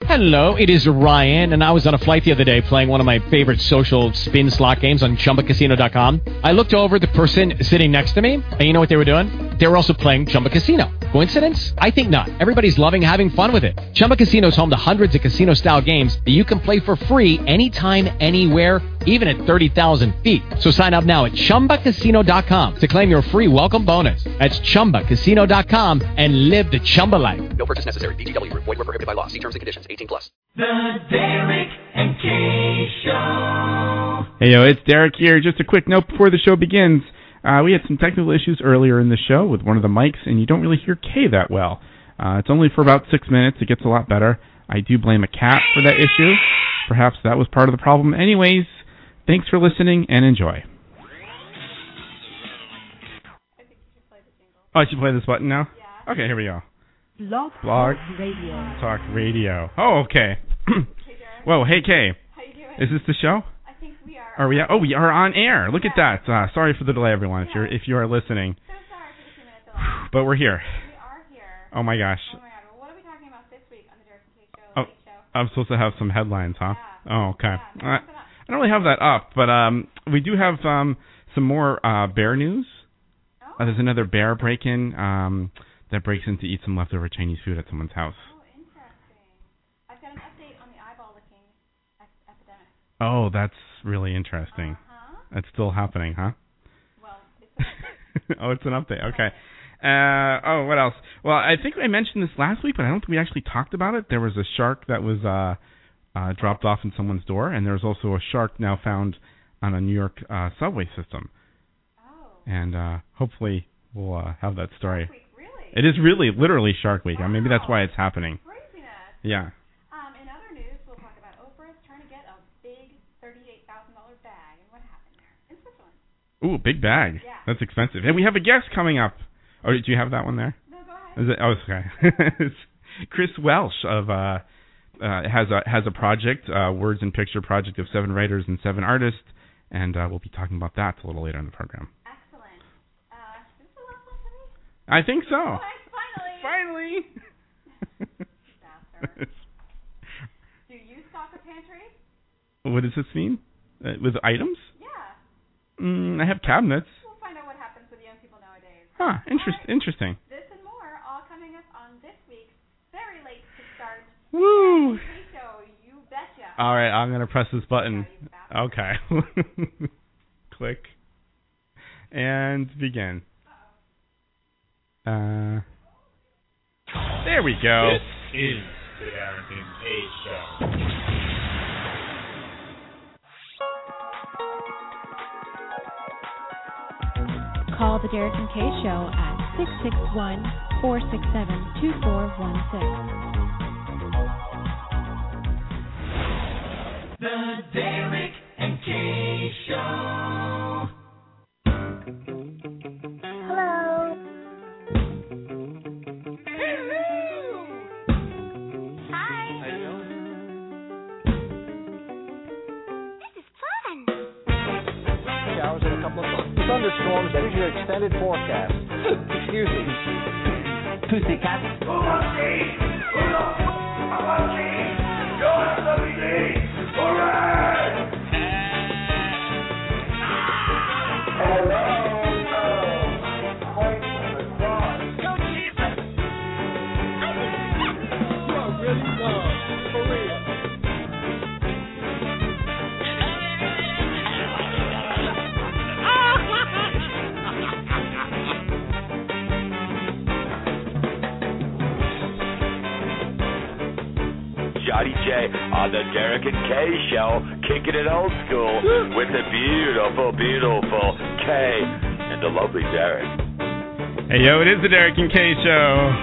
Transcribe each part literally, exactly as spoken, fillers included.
Hello, it is Ryan, and I was on a flight the other day playing one of my favorite social spin slot games on Chumba Casino dot com. I looked over at the person sitting next to me, and you know what they were doing? They were also playing Chumba Casino. Coincidence? I think not. Everybody's loving having fun with it. Chumba Casino is home to hundreds of casino-style games that you can play for free anytime, anywhere, even at thirty thousand feet. So sign up now at Chumba Casino dot com to claim your free welcome bonus. That's Chumba Casino dot com and live the Chumba life. No purchase necessary. V G W. Void where prohibited by law. See terms and conditions. eighteen plus. The Derek and Kay Show. Hey, yo, it's Derek here. Just a quick note before the show begins. Uh, we had some technical issues earlier in the show with one of the mics, and you don't really hear Kay that well. Uh, it's only for about six minutes. It gets a lot better. I do blame a cat for that issue. Perhaps that was part of the problem. Anyways, thanks for listening, and enjoy. Oh, I should play this button now? Yeah. Okay, here we go. Blog, Blog Talk Radio. Talk Radio. Oh, okay. Hey, Derek. Whoa, hey, Kay. How you doing? Is this the show? I think we are. Are we? Oh, we are on air. Look yeah. at that. Uh, sorry for the delay, everyone. If yeah. you're if you are listening, So sorry for the two minutes delay. but we're here. We are here. Oh my gosh. Oh my God. Well, what are we talking about this week on the Derek and Kay Show? Oh, Late show? I'm supposed to have some headlines, huh? Yeah. Oh, okay. Yeah. Uh, I don't really have that up, but um, we do have um some more uh bear news. Oh. Uh, there's another bear break-in um that breaks in to eat some leftover Chinese food at someone's house. Oh, interesting. I've got an update on the eyeball licking epidemic. Oh, that's really interesting. Uh-huh. That's still happening, huh? Well, it's an update. Oh, it's an update. Okay. Uh, oh, what else? Well, I think I mentioned this last week, but I don't think we actually talked about it. There was a shark that was uh, uh, dropped off in someone's door, and there's also a shark now found on a New York uh, subway system. Oh. And uh, hopefully we'll uh, have that story. Shark Week, really? It is really, literally Shark Week. Wow. Uh, maybe that's why it's happening. Craziness. Yeah. Um, in other news, we'll talk about Oprah's trying to get a big thirty-eight thousand dollars bag and what happened there in Switzerland. Ooh, big bag. Yeah. That's expensive. And we have a guest coming up. Oh, do you have that one there? No, go ahead. Is it? Oh, okay. It's Chris Welsh of uh, uh, has a has a project, uh, Words and Picture project of seven writers and seven artists, and uh, we'll be talking about that a little later in the program. Excellent. Uh, is this the last one for me? I think so. Oh, finally. Finally. Bastard. Do you stock a pantry? What does this mean? Uh, with items? Yeah. Mm, I have cabinets. We'll find out what happens with young people nowadays. Huh. Interest. Right. Interesting. This and more all coming up on this week's very late to start Woo. Kay Show. You betcha. All right. I'm gonna press this button. No, you bastard. Okay. Click. And begin. Uh. There we go. This is the Derek and Kay Show. Call the Derek and Kay Show at six six one, four six seven, two four one six. The Derek and Kay Show. Hello. Showers and a couple of thunderstorms. Here's your extended forecast. Excuse me. Pussycat. Johnny J on the Derek and Kay Show, kicking it old school with the beautiful, beautiful Kay and the lovely Derek. Hey, yo, it is the Derek and Kay Show.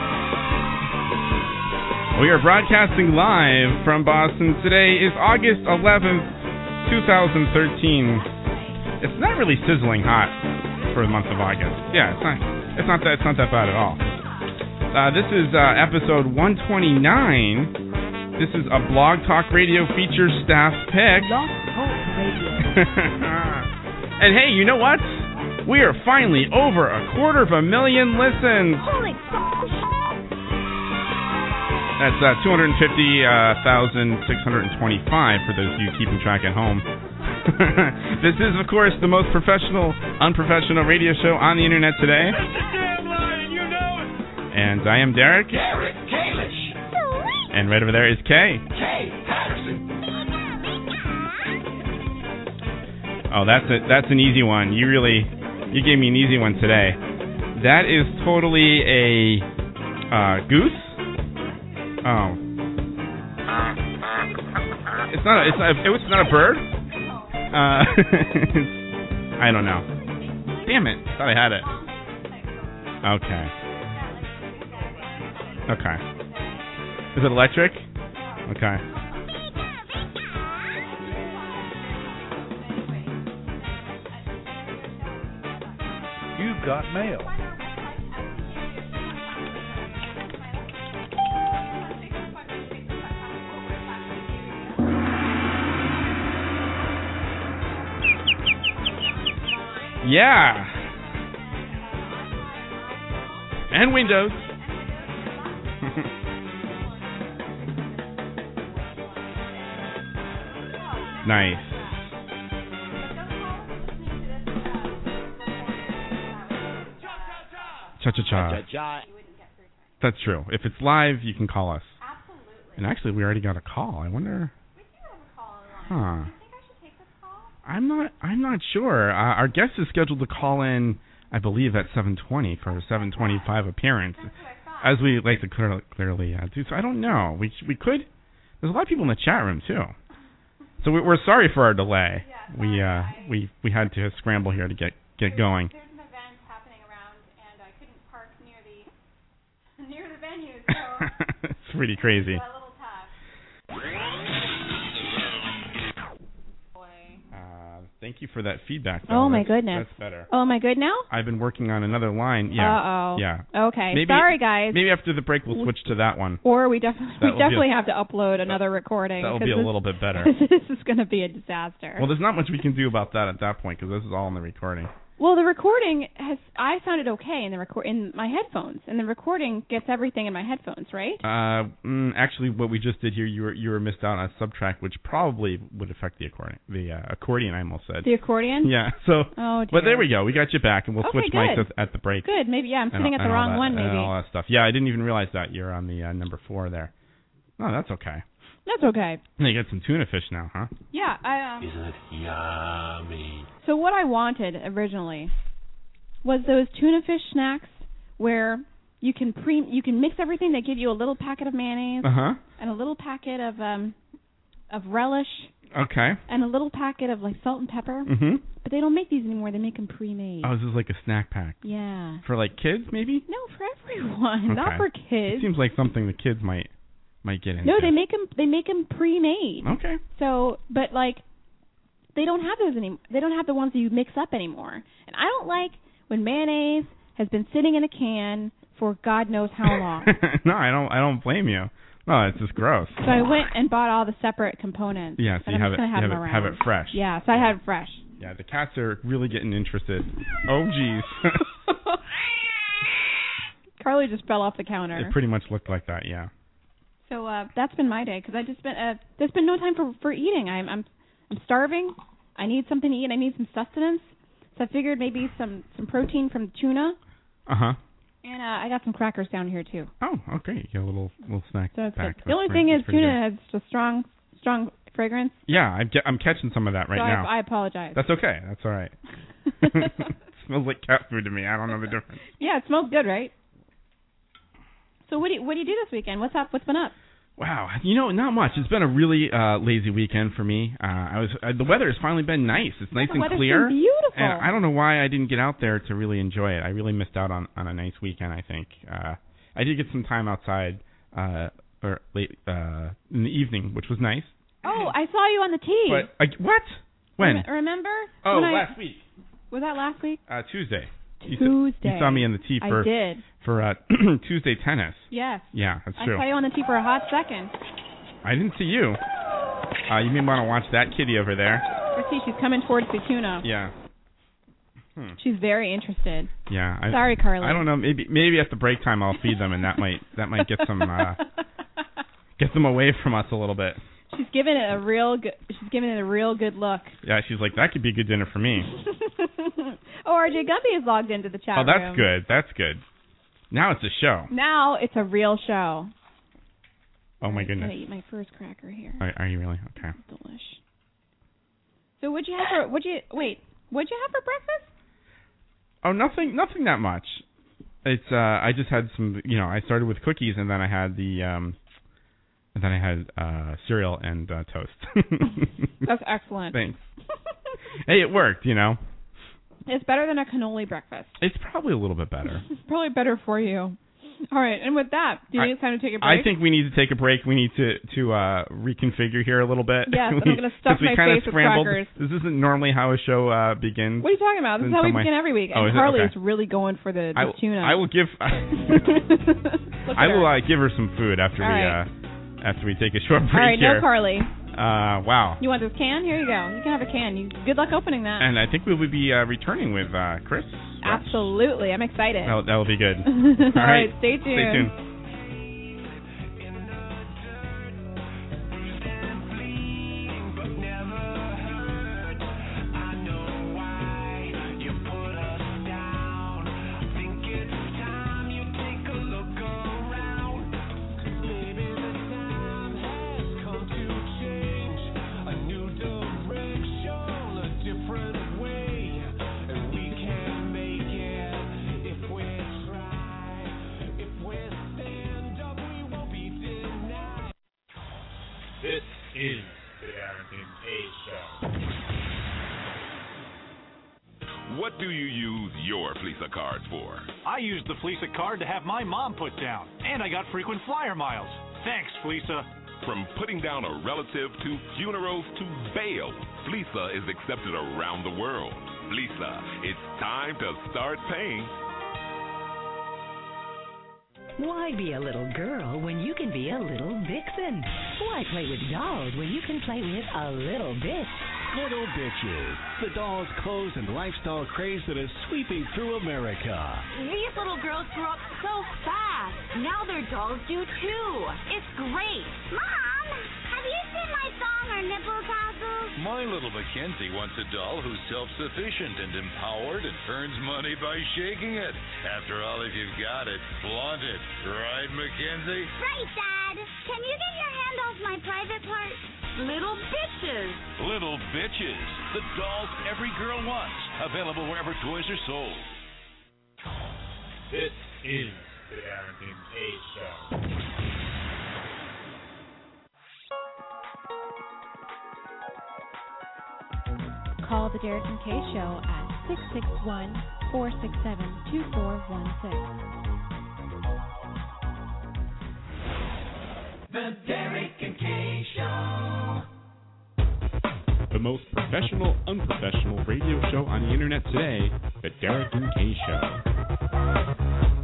We are broadcasting live from Boston. Today is August eleventh, twenty thirteen. It's not really sizzling hot for the month of August. Yeah, it's not. It's not that. It's not that bad at all. Uh, this is uh, episode one twenty-nine. This is a Blog Talk Radio feature staff pick. Blog Talk Radio. And hey, you know what? We are finally over a quarter of a million listens. Holy fuck. That's uh, two hundred fifty thousand six hundred twenty-five for those of you keeping track at home. This is, of course, the most professional, unprofessional radio show on the internet today. And I am Derek. Derek Kalish. And right over there is Kay. Kay Patterson. Oh, that's a, that's an easy one. You really, you gave me an easy one today. That is totally a uh, goose. Oh. It's not. A, it's not. A, it's not a bird. Uh, I don't know. Damn it! Thought I had it. Okay. Okay. Is it electric? Okay. You've got mail. Yeah. And Windows. Nice. Cha-cha-cha. That's true. If it's live, you can call us. Absolutely. And actually, we already got a call. I wonder... We do have a call Huh. online. Do you think I should take this call? I'm not. I'm not sure. Uh, our guest is scheduled to call in, I believe, at seven twenty for a seven twenty-five appearance, That's what I thought. as we like to clear, clearly uh, do. So I don't know. We we could. There's a lot of people in the chat room too. So we, we're sorry for our delay. Yeah, we uh sorry. we we had to scramble here to get get going. There's an event happening around, and I couldn't park near the near the venue, so It's pretty crazy. it's a little tough. Boy. Uh, thank you for that feedback. Oh, though. my That's- goodness. That's better. Oh, am I good now? I've been working on another line. Yeah. Uh-oh. Yeah. Okay. Maybe- Sorry, guys. Maybe after the break we'll switch to that one. Or we definitely That we will be a- definitely have to upload another recording. That'll 'cause be a this- little bit better. This is going to be a disaster. Well, there's not much we can do about that at that point because this is all in the recording. Well, the recording has I sounded okay in the record in my headphones, and the recording gets everything in my headphones, right? Uh, mm, actually, what we just did here, you were you were missed out on a subtrack, which probably would affect the accordion. The uh, accordion, I almost said. The accordion? Yeah. So. Oh, dear. But there we go. We got you back, and we'll Okay, switch mics good. at, at the break. Good. Maybe yeah. I'm And sitting all- at the and all wrong that- one. Maybe And all that stuff. Yeah, I didn't even realize that you're on the uh, number four there. Oh, that's okay. That's okay. You got some tuna fish now, huh? Yeah. I. Um, Isn't it yummy? so what I wanted originally was those tuna fish snacks where you can pre you can mix everything. They give you a little packet of mayonnaise Uh huh. and a little packet of um of relish Okay. and a little packet of like salt and pepper. Mhm. But they don't make these anymore. They make them pre-made. Oh, this is like a snack pack Yeah. for like kids, maybe. No, for everyone, not Okay. for It kids. seems like something the kids might might get into. No, they make them. They make them pre-made. Okay. So, but like, they don't have those anymore. They don't have the ones that you mix up anymore. And I don't like when mayonnaise has been sitting in a can for God knows how long. No, I don't. I don't blame you. No, it's just gross. So I went and bought all the separate components. Yeah, so and you I'm have just it, gonna have have them it, around. have it fresh. Yeah, so I had it fresh. Yeah, the cats are really getting interested. Oh, geez. Carly just fell off the counter. It pretty much looked like that. Yeah. So uh, that's been my day because I just been uh, there's been no time for for eating. I'm I'm I'm starving. I need something to eat. I need some sustenance. So I figured maybe some some protein from tuna. Uh huh. And uh, I got some crackers down here too. Oh, okay. You got a little little snack So that's pack. good. The only thing is tuna has a strong strong fragrance. Yeah, I'm, ge- I'm catching some of that right so now. I, I apologize. That's okay. That's all right. It smells like cat food to me. I don't know the difference. Yeah, it smells good, right? So what do you, what do you do this weekend? What's up? What's been up? Wow, you know, not much. It's been a really uh, lazy weekend for me. Uh, I was uh, the weather has finally been nice. It's nice the and weather's clear. been beautiful. And I don't know why I didn't get out there to really enjoy it. I really missed out on, on a nice weekend. I think uh, I did get some time outside uh, or late uh, in the evening, which was nice. Oh, I saw you on the tee. But I, what? When? Rem- remember? Oh, when I, last week. Was that last week? Uh, Tuesday. You Tuesday. Saw, you saw me on the tee for I did. for uh, Tuesday tennis. Yes. Yeah, that's I true. saw you on the tee for a hot second. I didn't see you. Uh, you may want to watch that kitty over there. I see she's coming towards the tuna. Yeah. Hmm. She's very interested. Yeah. I, Sorry, Carly. I don't know. Maybe maybe at the break time I'll feed them, and that might that might get some uh, get them away from us a little bit. She's giving it a real good. She's giving it a real good look. Yeah, she's like, that could be a good dinner for me. Oh, R J Guppy is logged into the chat Oh, that's room. good. That's good. Now it's a show. Now it's a real show. Oh my I'm goodness. gonna eat my first cracker here. Are, are you really? Okay. Delish. So what'd you have for? What'd you wait? What'd you have for breakfast? Oh, nothing. Nothing that much. It's. Uh, I just had some. You know, I started with cookies, and then I had the. Um, and then I had uh, cereal and uh, toast. That's excellent. Thanks. Hey, it worked. You know. It's better than a cannoli breakfast. It's probably a little bit better. It's probably better for you. All right, and with that, do you I, think it's time to take a break? I think we need to take a break. We need to to uh, reconfigure here a little bit. Yes, we, I'm going to stuff we my kinda face with scrambled. crackers. This isn't normally how a show uh, begins. What are you talking about? This is how we begin every week. And oh, is Carly okay. is really going for the, the I, tuna. I will give. I will uh, give her some food after All we right. uh, after we take a short break All right, here. no Carly. Uh, wow. You want this can? Here you go. You can have a can. You good luck opening that. And I think we will be uh, returning with uh, Chris. Absolutely, I'm excited. That'll, that'll be good. All All right, stay tuned. Stay tuned. This is the Darrington K Show. What do you use your Fleesa card for? I used the Fleesa card to have my mom put down, and I got frequent flyer miles. Thanks, Fleesa. From putting down a relative to funerals to bail, Fleesa is accepted around the world. Fleesa, it's time to start paying. Why be a little girl when you can be a little vixen? Why play with dolls when you can play with a little bitch? Little Bitches, the dolls, clothes, and lifestyle craze that is sweeping through America. These little girls grew up so fast. Now their dolls do too. It's great. Mom, have you seen my thong or nipple tassels? My little Mackenzie wants a doll who's self-sufficient and empowered and earns money by shaking it. After all, if you've got it, flaunt it. Right, Mackenzie? Right, Dad. Can you get your hand off my private parts? Little Bitches. Little Bitches, the dolls every girl wants. Available wherever toys are sold. This is the Darrington K Show. Call the Derek and Kay Show at six six one, four six seven, two four one six. The Derek and Kay Show. The most professional, unprofessional radio show on the internet today, The Derek and Kay Show.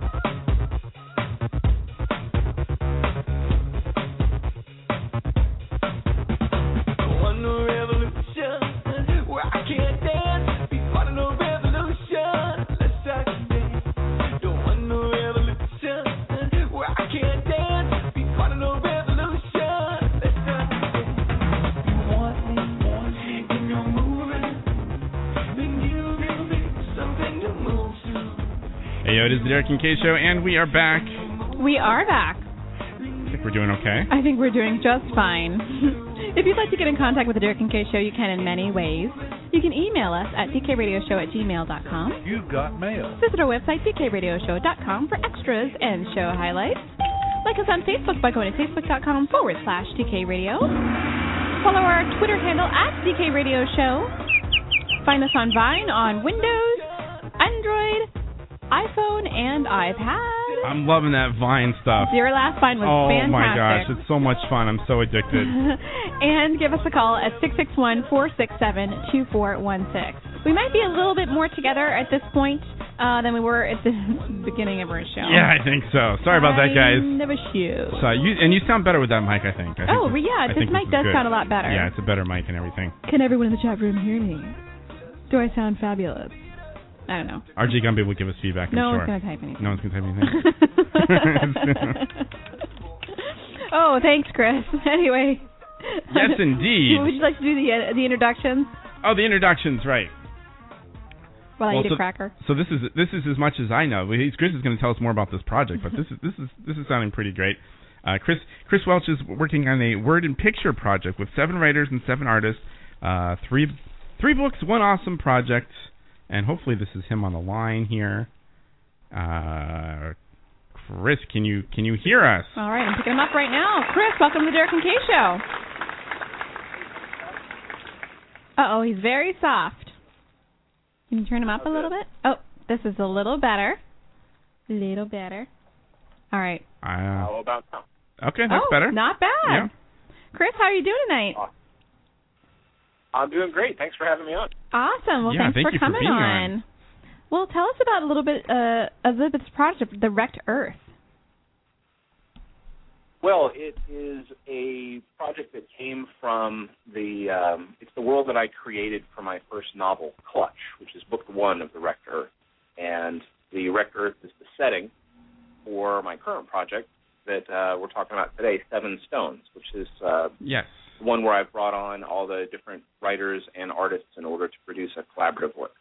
Hey, yo, it is the Derek and Kay Show, and we are back. We are back. I think we're doing okay. I think we're doing just fine. If you'd like to get in contact with the Derek and Kay Show, you can in many ways. You can email us at d k radio show at gmail dot com. You've got mail. Visit our website, d k radio show dot com, for extras and show highlights. Like us on Facebook by going to facebook dot com forward slash dkradio. Follow our Twitter handle at D K Radio Show. Find us on Vine on Windows, Android, iPhone, and iPad. I'm loving that Vine stuff. Your last Vine was oh fantastic. Oh my gosh, it's so much fun. I'm so addicted. And give us a call at six six one, four six seven, two four one six. We might be a little bit more together at this point uh, than we were at the beginning of our show. Yeah, I think so. Sorry about that, guys. Kind of a shoe. So you and you sound better with that mic, I think. I think oh, this, yeah, I this think mic this does good. sound a lot better. Yeah, it's a better mic and everything. Can everyone in the chat room hear me? Do I sound fabulous? I don't know. R J Gumby will give us feedback, I'm no sure. one's going to type anything. No one's going to type anything. Oh, thanks, Chris. Anyway. Yes, indeed. Would you like to do the uh, the introductions? Oh, the introductions, right. While I well, eat so, a cracker. So this is this is as much as I know. Chris is going to tell us more about this project, but this is this is this is sounding pretty great. Uh, Chris Chris Welch is working on a word and picture project with seven writers and seven artists, uh, three three books, one awesome project, and hopefully this is him on the line here. Uh, Chris, can you can you hear us? All right, I'm picking him up right now. Chris, welcome to the Derek and Kay Show. Uh-oh, he's very soft. Can you turn him up a little bit? Oh, this is a little better. Little better. All right. Uh, How about now? Okay, that's oh, better. Not bad. Yeah. Chris, how are you doing tonight? I'm doing great. Thanks for having me on. Awesome. Well, yeah, thanks thank for you coming for being on. on. Well, tell us about a little bit uh, of Elizabeth's project, The Wrecked Earth. Well, it is a project that came from the, um, it's the world that I created for my first novel, Clutch, which is book one of The Wrecked Earth. And The Wrecked Earth is the setting for my current project that uh, we're talking about today, Seven Stones, which is uh, yes. the one where I've brought on all the different writers and artists in order to produce a collaborative work.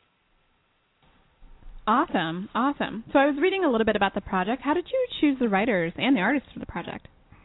Awesome, awesome. So I was reading a little bit about the project. How did you choose the writers and the artists for the project?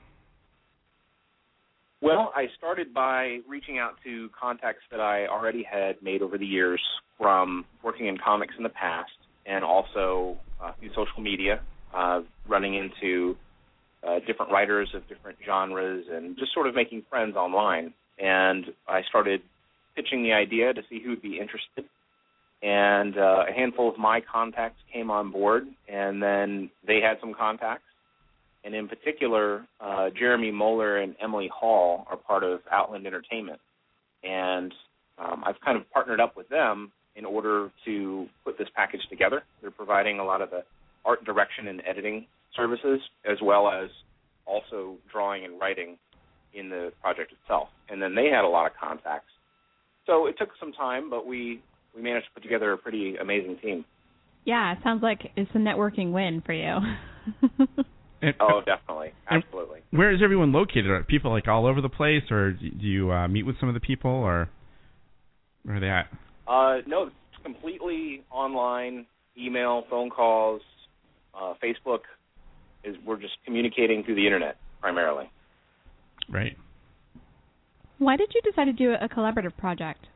Well, I started by reaching out to contacts that I already had made over the years from working in comics in the past and also uh, through social media, uh, running into uh, different writers of different genres and just sort of making friends online. And I started pitching the idea to see who would be interested. And uh, a handful of my contacts came on board, and then they had some contacts. And in particular, uh, Jeremy Moeller and Emily Hall are part of Outland Entertainment. And um, I've kind of partnered up with them in order to put this package together. They're providing a lot of the art direction and editing services, as well as also drawing and writing in the project itself. And then they had a lot of contacts. So it took some time, but we... we managed to put together a pretty amazing team. Yeah, it sounds like it's a networking win for you. and, oh, definitely. Absolutely. Where is everyone located? Are people like all over the place, or do you uh, meet with some of the people, or where are they at? Uh, no, it's completely online, email, phone calls, uh, Facebook. Is We're just communicating through the Internet primarily. Right. Why did you decide to do a collaborative project?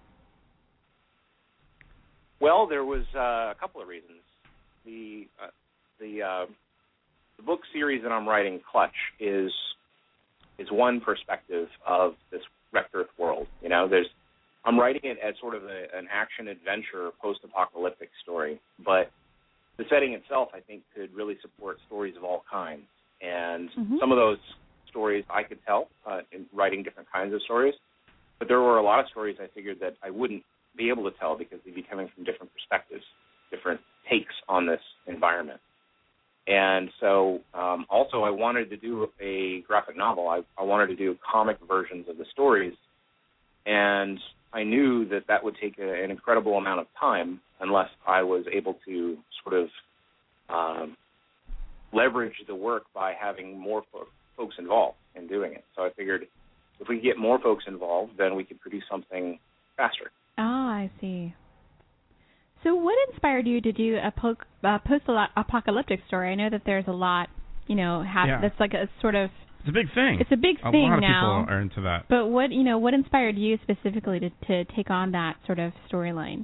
Well, there was uh, a couple of reasons. The uh, the uh, the book series that I'm writing, Clutch, is is one perspective of this Wrecked Earth world. You know, there's I'm writing it as sort of a, an action adventure, post-apocalyptic story, but the setting itself, I think, could really support stories of all kinds. And mm-hmm. some of those stories I could tell uh, in writing different kinds of stories, but there were a lot of stories I figured that I wouldn't be able to tell because they'd be coming from different perspectives, different takes on this environment. And so um, also I wanted to do a graphic novel. I, I wanted to do comic versions of the stories, and I knew that that would take a, an incredible amount of time unless I was able to sort of um, leverage the work by having more fo- folks involved in doing it. So I figured if we could get more folks involved, then we could produce something faster. Ah, I see. So what inspired you to do a po- uh, post-apocalyptic story? I know that there's a lot, you know, have, yeah. that's like a sort of... It's a big thing. It's a big a thing now. A lot of now. people are into that. But what, you know, what inspired you specifically to, to take on that sort of storyline?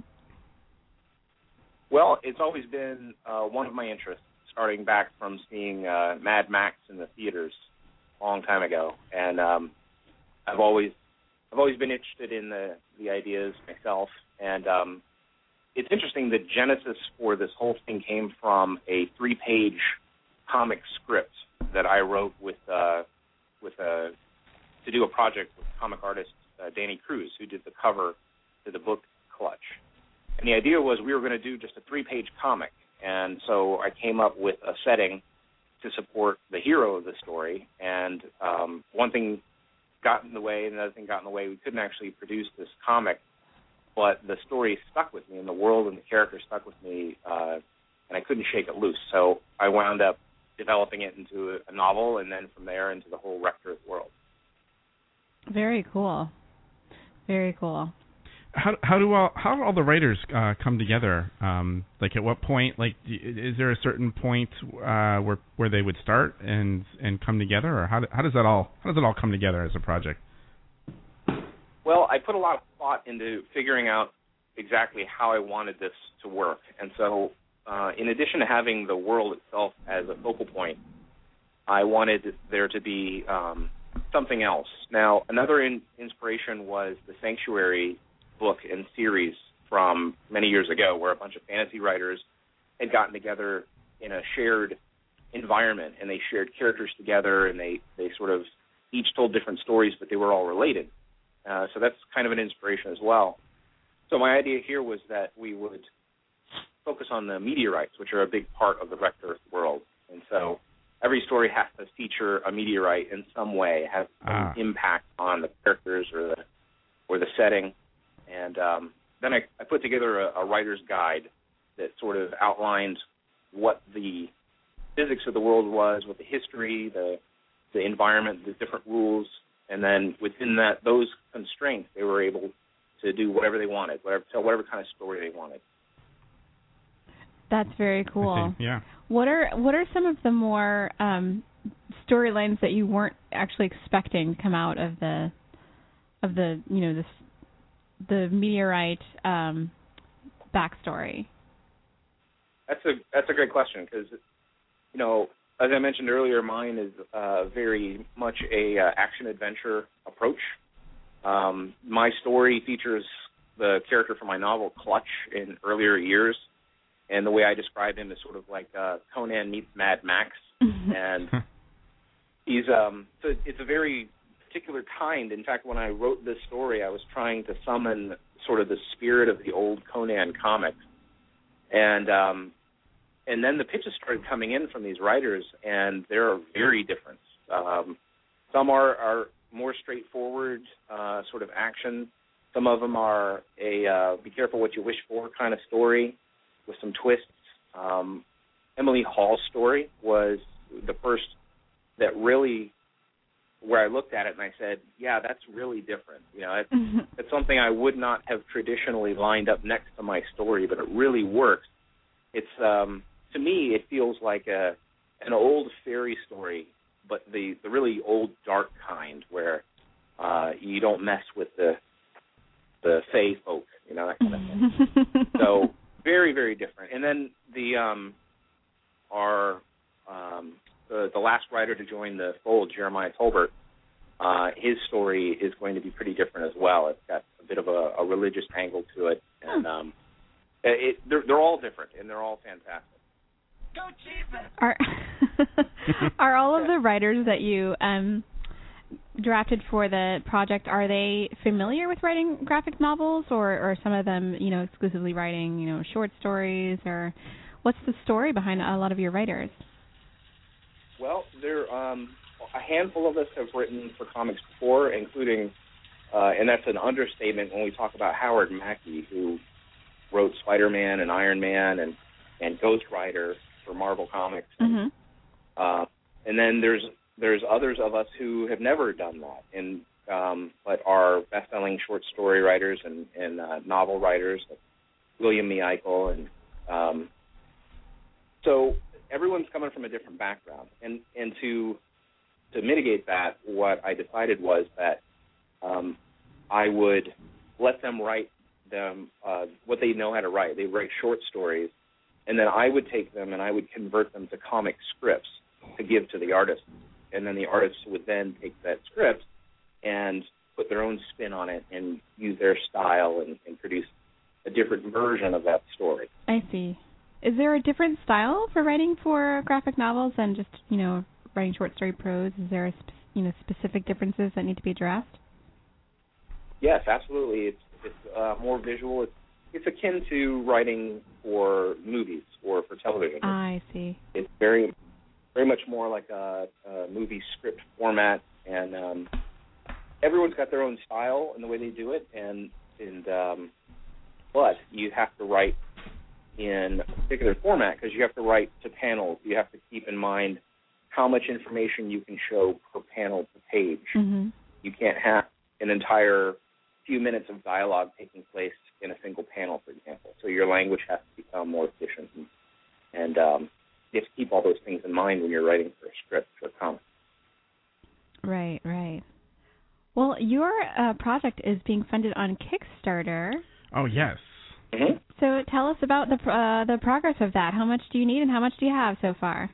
Well, it's always been uh, one of my interests, starting back from seeing uh, Mad Max in the theaters a long time ago. And um, I've always... I've always been interested in the, the ideas myself, and um, it's interesting that genesis for this whole thing came from a three-page comic script that I wrote with uh, with a to do a project with comic artist uh, Danny Cruz, who did the cover to the book Clutch. And the idea was we were going to do just a three-page comic, and so I came up with a setting to support the hero of the story. And um, one thing got in the way, and another thing got in the way. We couldn't actually produce this comic, but the story stuck with me, and the world and the character stuck with me, uh, and I couldn't shake it loose. So I wound up developing it into a, a novel, and then from there into the whole Rector world. Very cool. Very cool. How how do all how do all the writers uh, come together? Um, like at what point? Like, is there a certain point uh, where where they would start and and come together, or how do, how does that all how does it all come together as a project? Well, I put a lot of thought into figuring out exactly how I wanted this to work, and so uh, in addition to having the world itself as a focal point, I wanted there to be um, something else. Now, another in, inspiration was the Sanctuary book and series from many years ago, where a bunch of fantasy writers had gotten together in a shared environment, and they shared characters together, and they, they sort of each told different stories, but they were all related. Uh, so that's kind of an inspiration as well. So my idea here was that we would focus on the meteorites, which are a big part of the Rector world. And so every story has to feature a meteorite in some way, have ah. an impact on the characters or the or the setting. And um, then I, I put together a, a writer's guide that sort of outlined what the physics of the world was, what the history, the the environment, the different rules, and then within that those constraints, they were able to do whatever they wanted, whatever tell whatever kind of story they wanted. That's very cool. Yeah. What are what are some of the more um, storylines that you weren't actually expecting to come out of the of the you know this the meteorite um, backstory? That's a that's a great question, because you know, as I mentioned earlier, mine is uh, very much a uh, action adventure approach. Um, my story features the character from my novel Clutch in earlier years, and the way I describe him is sort of like uh, Conan meets Mad Max, and he's um, so it's a very particular kind. In fact, when I wrote this story, I was trying to summon sort of the spirit of the old Conan comics, and um, and then the pitches started coming in from these writers, and they're very different. Um, some are, are more straightforward, uh, sort of action. Some of them are a uh, be careful what you wish for kind of story with some twists. Um, Emily Hall's story was the first that really, where I looked at it and I said, yeah, that's really different. You know, it's, Mm-hmm. it's something I would not have traditionally lined up next to my story, but it really works. It's, um, to me, it feels like a an old fairy story, but the, the really old dark kind where uh, you don't mess with the the fae folk, you know, that kind of thing. So very, very different. And then the um, our um, the the last writer to join the fold, Jeremiah Tolbert, uh, his story is going to be pretty different as well. It's got a bit of a, a religious angle to it, and um, it, they're they're all different and they're all fantastic. Are are all of the writers that you um, drafted for the project, are they familiar with writing graphic novels, or, or some of them, you know, exclusively writing, you know, short stories, or what's the story behind a lot of your writers? Well, there um, a handful of us have written for comics before, including, uh, and that's an understatement when we talk about Howard Mackie, who wrote Spider-Man and Iron Man and, and Ghost Rider for Marvel Comics. Mm-hmm. Uh, and then there's there's others of us who have never done that, and um, but are best-selling short story writers and, and uh, novel writers, like William Michael, and um, so everyone's coming from a different background. And and to to mitigate that, what I decided was that um, I would let them write them uh, what they know how to write. They write short stories. And then I would take them and I would convert them to comic scripts to give to the artist. And then the artists would then take that script and put their own spin on it and use their style and, and produce a different version of that story. I see. Is there a different style for writing for graphic novels than just, you know, writing short story prose? Is there, a spe- you know, specific differences that need to be addressed? Yes, absolutely. It's it's uh, more visual. It's It's akin to writing for movies or for television. I see. It's very, very much more like a, a movie script format, and um, everyone's got their own style in the way they do it. And and um, but you have to write in a particular format because you have to write to panels. You have to keep in mind how much information you can show per panel per page. Mm-hmm. You can't have an entire few minutes of dialogue taking place in a single panel, for example. So your language has to become more efficient, and, and um, you have to keep all those things in mind when you're writing for a script or a comic. Right, right. Well, your uh, project is being funded on Kickstarter. Oh, yes. Mm-hmm. So tell us about the uh, the progress of that. How much do you need and how much do you have so far?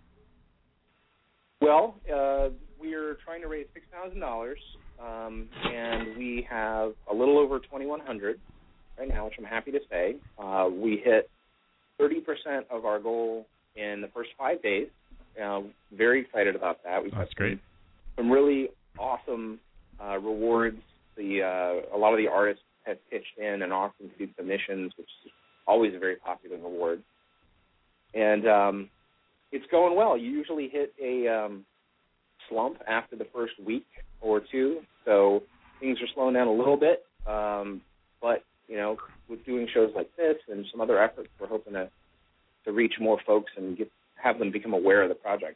Well, uh, we're trying to raise six thousand dollars, um, and we have a little over twenty-one hundred dollars right now, which I'm happy to say. Uh, we hit thirty percent of our goal in the first five days. Uh, very excited about that. We've That's got great. Some, some really awesome uh, rewards. The uh, a lot of the artists have pitched in and offered to do submissions, which is always a very popular reward. And um, it's going well. You usually hit a um, slump after the first week or two, so things are slowing down a little bit. Um, but, you know, with doing shows like this and some other efforts, we're hoping to, to reach more folks and get have them become aware of the project.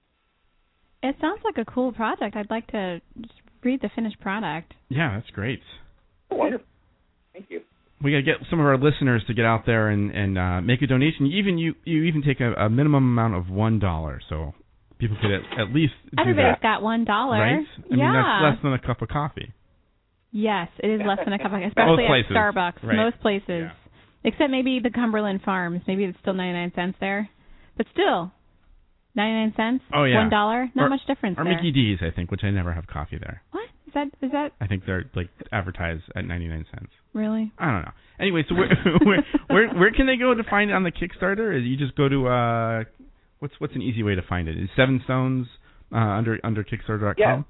It sounds like a cool project. I'd like to just read the finished product. Yeah, that's great. Oh, wonderful. Thank you. We got to get some of our listeners to get out there and, and uh, make a donation. You even you, you even take a, a minimum amount of one dollar, so people could at, at least do Everybody's that. got one dollar, right? I yeah. mean, that's less than a cup of coffee. Yes, it is less than a cup of coffee, especially Most places, at Starbucks. right. Most places, Yeah. except maybe the Cumberland Farms. Maybe it's still ninety-nine cents there, but still, ninety-nine cents. Oh yeah, one dollar. Not or, much difference or there. Mickey D's, I think, which I never have coffee there. What is that? Is that I think they're like advertised at ninety-nine cents. really? I don't know. Anyway, so where where, where where can they go to find it on the Kickstarter? Is you just go to uh, what's what's an easy way to find it? Is Seven Stones uh, under under Kickstarter dot com?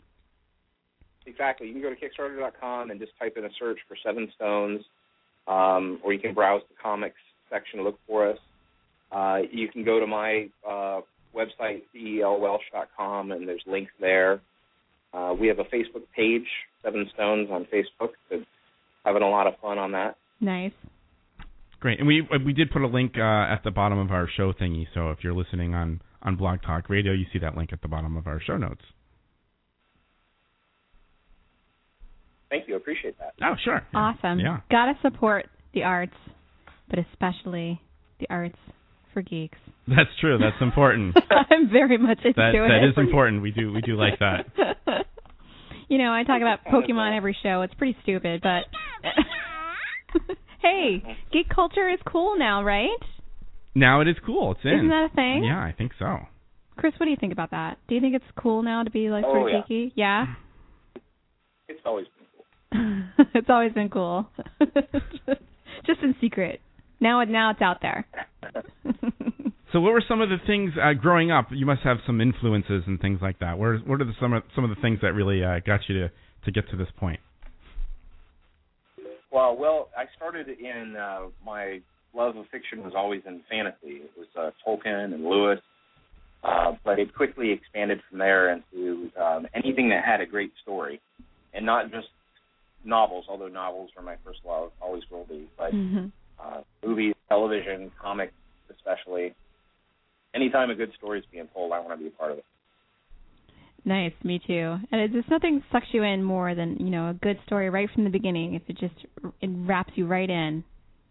Yeah. Exactly. You can go to Kickstarter dot com and just type in a search for Seven Stones, um, or you can browse the comics section and look for us. Uh, you can go to my uh, website, C E L Welsh dot com, and there's links there. Uh, we have a Facebook page, Seven Stones on Facebook. So having a lot of fun on that. Nice. Great. And we we did put a link uh, at the bottom of our show thingy, so if you're listening on, on Blog Talk Radio, you see that link at the bottom of our show notes. Thank you. Appreciate that. Oh, sure. Awesome. Yeah. Gotta support the arts, but especially the arts for geeks. That's true. That's important. I'm very much into that, it. That is important. We do we do like that. You know, I talk about Pokemon every show. It's pretty stupid, but hey, geek culture is cool now, right? Now it is cool. It's in. Isn't that a thing? Yeah, I think so. Chris, what do you think about that? Do you think it's cool now to be like Oh, sort of yeah. geeky? Yeah. It's always been cool. It's always been cool. Just in secret. Now, it now it's out there. So, what were some of the things uh, growing up? You must have some influences and things like that. Where, what are the, some of some of the things that really uh, got you to, to get to this point? Well, well, I started in uh, my love of fiction was always in fantasy. It was uh, Tolkien and Lewis, uh, but it quickly expanded from there into um, anything that had a great story, and not just novels. Although novels were my first love, always will be. But Mm-hmm. uh, movies, television, comics, especially. Anytime a good story is being told, I want to be a part of it. Nice, me too. And it, there's nothing sucks you in more than, you know, a good story right from the beginning. If it just it wraps you right in.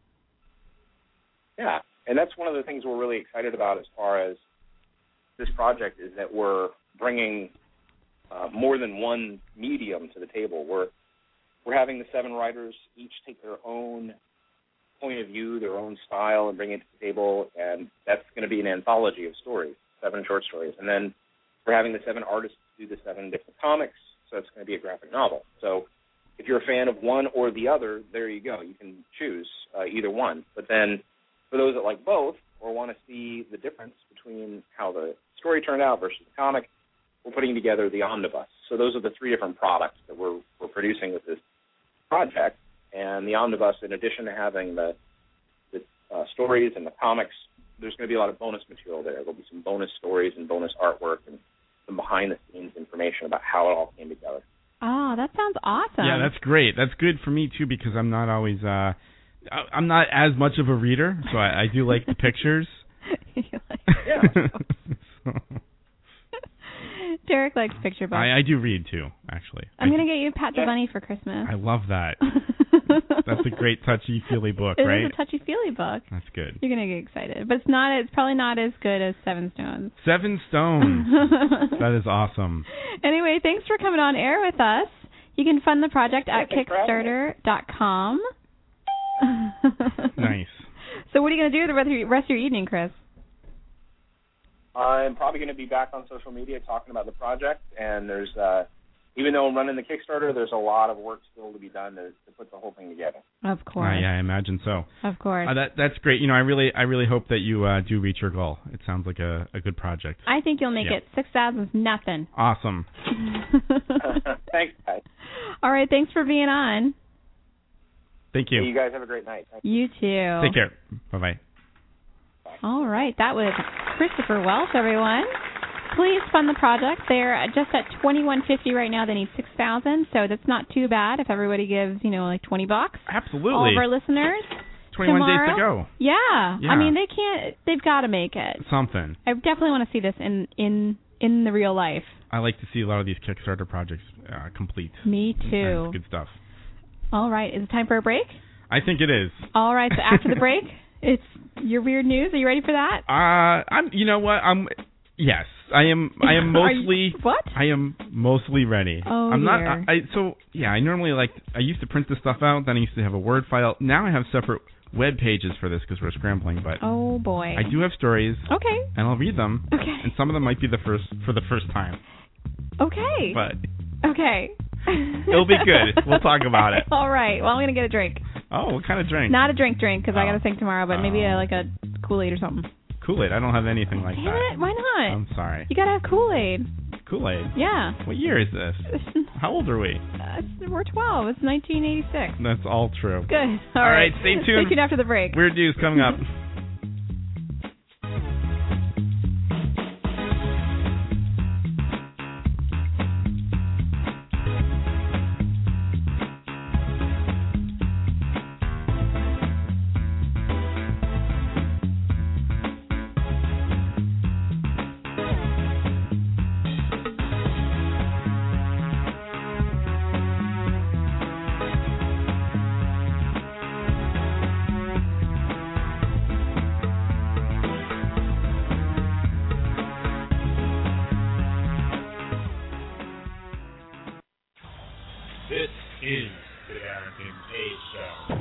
Yeah, and that's one of the things we're really excited about as far as this project is that we're bringing uh, more than one medium to the table. We're we're having the seven writers each take their own point of view, their own style, and bring it to the table, and that's going to be an anthology of stories, seven short stories. And then we're having the seven artists do the seven different comics, so it's going to be a graphic novel. So if you're a fan of one or the other, there you go. You can choose uh, either one. But then for those that like both or want to see the difference between how the story turned out versus the comic, we're putting together the omnibus. So those are the three different products that we're, we're producing with this project. And the omnibus, in addition to having the, the uh, stories and the comics, there's going to be a lot of bonus material there. There'll be some bonus stories and bonus artwork and some behind-the-scenes information about how it all came together. Oh, that sounds awesome. Yeah, that's great. That's good for me, too, because I'm not always... Uh, I, I'm not as much of a reader, so I, I do like the pictures. Yeah. So, Derek likes picture books. I, I do read too, actually. I'm I gonna get you Pat the Bunny for Christmas. I love that. That's a great touchy-feely book, it right? It is a touchy-feely book. That's good. You're gonna get excited, but it's not. It's probably not as good as Seven Stones. Seven Stones. That is awesome. Anyway, thanks for coming on air with us. You can fund the project at Thanks for having me. Kickstarter dot com. Nice. So what are you gonna do the rest of your, rest of your evening, Chris? I'm probably going to be back on social media talking about the project, and there's, uh, even though I'm running the Kickstarter, there's a lot of work still to be done to, to put the whole thing together. Of course. Uh, yeah, I imagine so. Of course. Uh, that that's great. You know, I really I really hope that you uh, do reach your goal. It sounds like a, a good project. I think you'll make Yeah. it. Six thousand is nothing. Awesome. Thanks, guys. All right, thanks for being on. Thank you. Hey, you guys have a great night. Thank You too. Take care. Bye-bye. All right, that was Christopher Welch, everyone. Please fund the project. They're just at twenty-one fifty right now. They need six thousand, so that's not too bad if everybody gives, you know, like twenty bucks. Absolutely. All of our listeners. twenty-one tomorrow, days to go. Yeah. Yeah. I mean, they can't. They've got to make it. Something. I definitely want to see this in in in the real life. I like to see a lot of these Kickstarter projects uh, complete. Me too. That's good stuff. All right, is it time for a break? I think it is. All right, so after the break, it's your weird news. Are you ready for that? Uh, I'm. You know what? I'm. Yes, I am. I am Are you- mostly. what? I am mostly ready. Oh, I'm not. dear. I, I so yeah. I normally like. I used to print this stuff out. Then I used to have a Word file. Now I have separate web pages for this because we're scrambling. But Oh boy. I do have stories. Okay. And I'll read them. Okay. And some of them might be the first for the first time. Okay. But Okay. it'll be good. We'll talk about it. All right. Well, I'm gonna get a drink. Oh, what kind of drink? Not a drink, drink, because I Oh. gotta sing tomorrow. But maybe a, like a Kool-Aid or something. Kool-Aid. I don't have anything like Damn that. it! Why not? I'm sorry. You gotta have Kool-Aid. Kool-Aid. Yeah. What year is this? How old are we? Uh, we're twelve. It's nineteen eighty-six. That's all true. Good. All, All right, right. stay tuned. Stay tuned after the break. Weird news coming up. This is the Darrington K Show.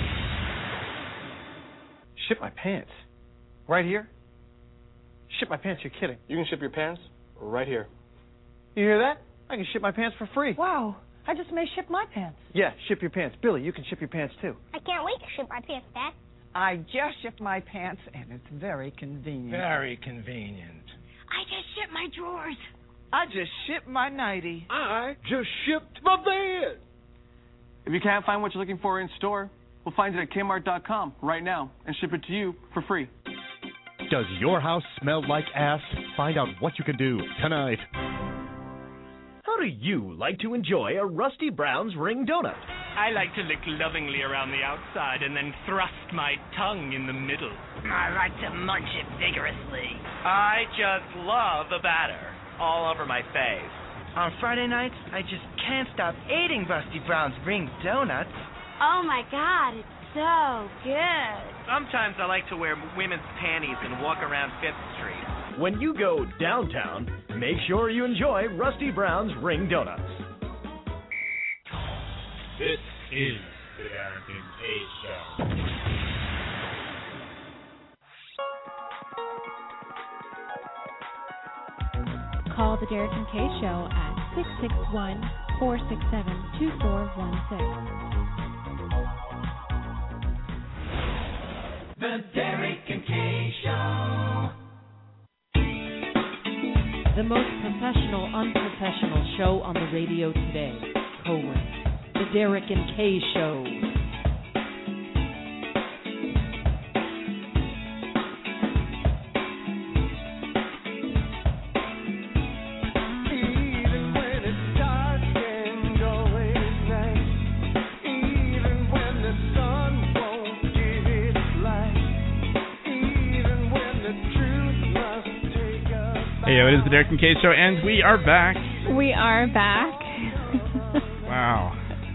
Ship my pants. Right here? Ship my pants, you're kidding. You can ship your pants right here. You hear that? I can ship my pants for free. Wow. I just may ship my pants. Yeah, ship your pants. Billy, you can ship your pants too. I can't wait to ship my pants, Dad. I just shipped my pants, and it's very convenient. Very convenient. I just shipped my drawers. I just shipped my nightie. I just shipped my bed. If you can't find what you're looking for in store, we'll find it at Kmart dot com right now and ship it to you for free. Does your house smell like ass? Find out what you can do tonight. How do you like to enjoy a Rusty Brown's ring donut? I like to lick lovingly around the outside and then thrust my tongue in the middle. I like to munch it vigorously. I just love the batter all over my face. On Friday nights, I just can't stop eating Rusty Brown's ring donuts. Oh my God, it's so good. Sometimes I like to wear women's panties and walk around Fifth Street. When you go downtown, make sure you enjoy Rusty Brown's ring donuts. This is the Darrington K Show. Call the Derek and Kay Show at six six one, four six seven, two four one six. The Derek and Kay Show. The most professional, unprofessional show on the radio today. Colon. The Derek and Kay Show. Even when the sun won't Radio. It is the Derek and Kay Show, and we are back. We are back. Wow.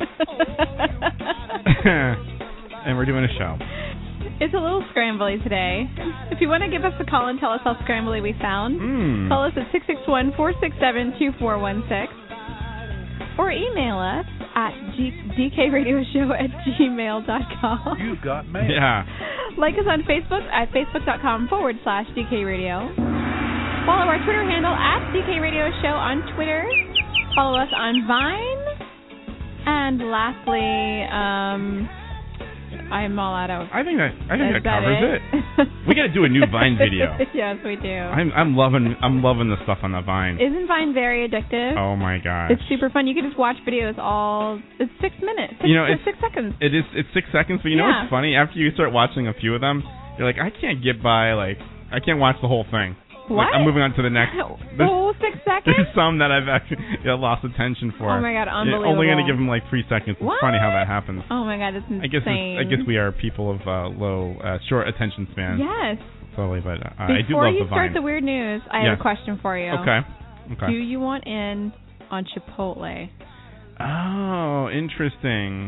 And we're doing a show. It's a little scrambly today. If you want to give us a call and tell us how scrambly we sound, mm. call us at six six one, four six seven, two four one six or email us at d k radio show at gmail dot com. You've got mail. Yeah. Like us on Facebook at facebook.com forward slash DKRadio. Follow our Twitter handle at D K Radio Show on Twitter. Follow us on Vine. And lastly, um... I'm all out of. I think that I think Is that covers that it. it. We got to do a new Vine video. Yes, we do. I'm I'm loving I'm loving the stuff on the Vine. Isn't Vine very addictive? Oh my gosh. It's super fun. You can just watch videos all. It's six minutes. Six, you know, it's six seconds. It is. It's six seconds. But you know yeah. what's funny? After you start watching a few of them, you're like, I can't get by. Like, I can't watch the whole thing. What? Like, I'm moving on to the next. Oh, six seconds? There's some that I've actually yeah, lost attention for. Oh my god, unbelievable. You're only going to give them like three seconds. It's what? funny how that happens. Oh my god, it's insane. I guess it's, I guess we are people of uh, low, uh, short attention span. Yes. Totally, but uh, I do Before love you the start Vine. the weird news, I yes. have a question for you. Okay. Okay. Do you want in on Chipotle? Oh, interesting.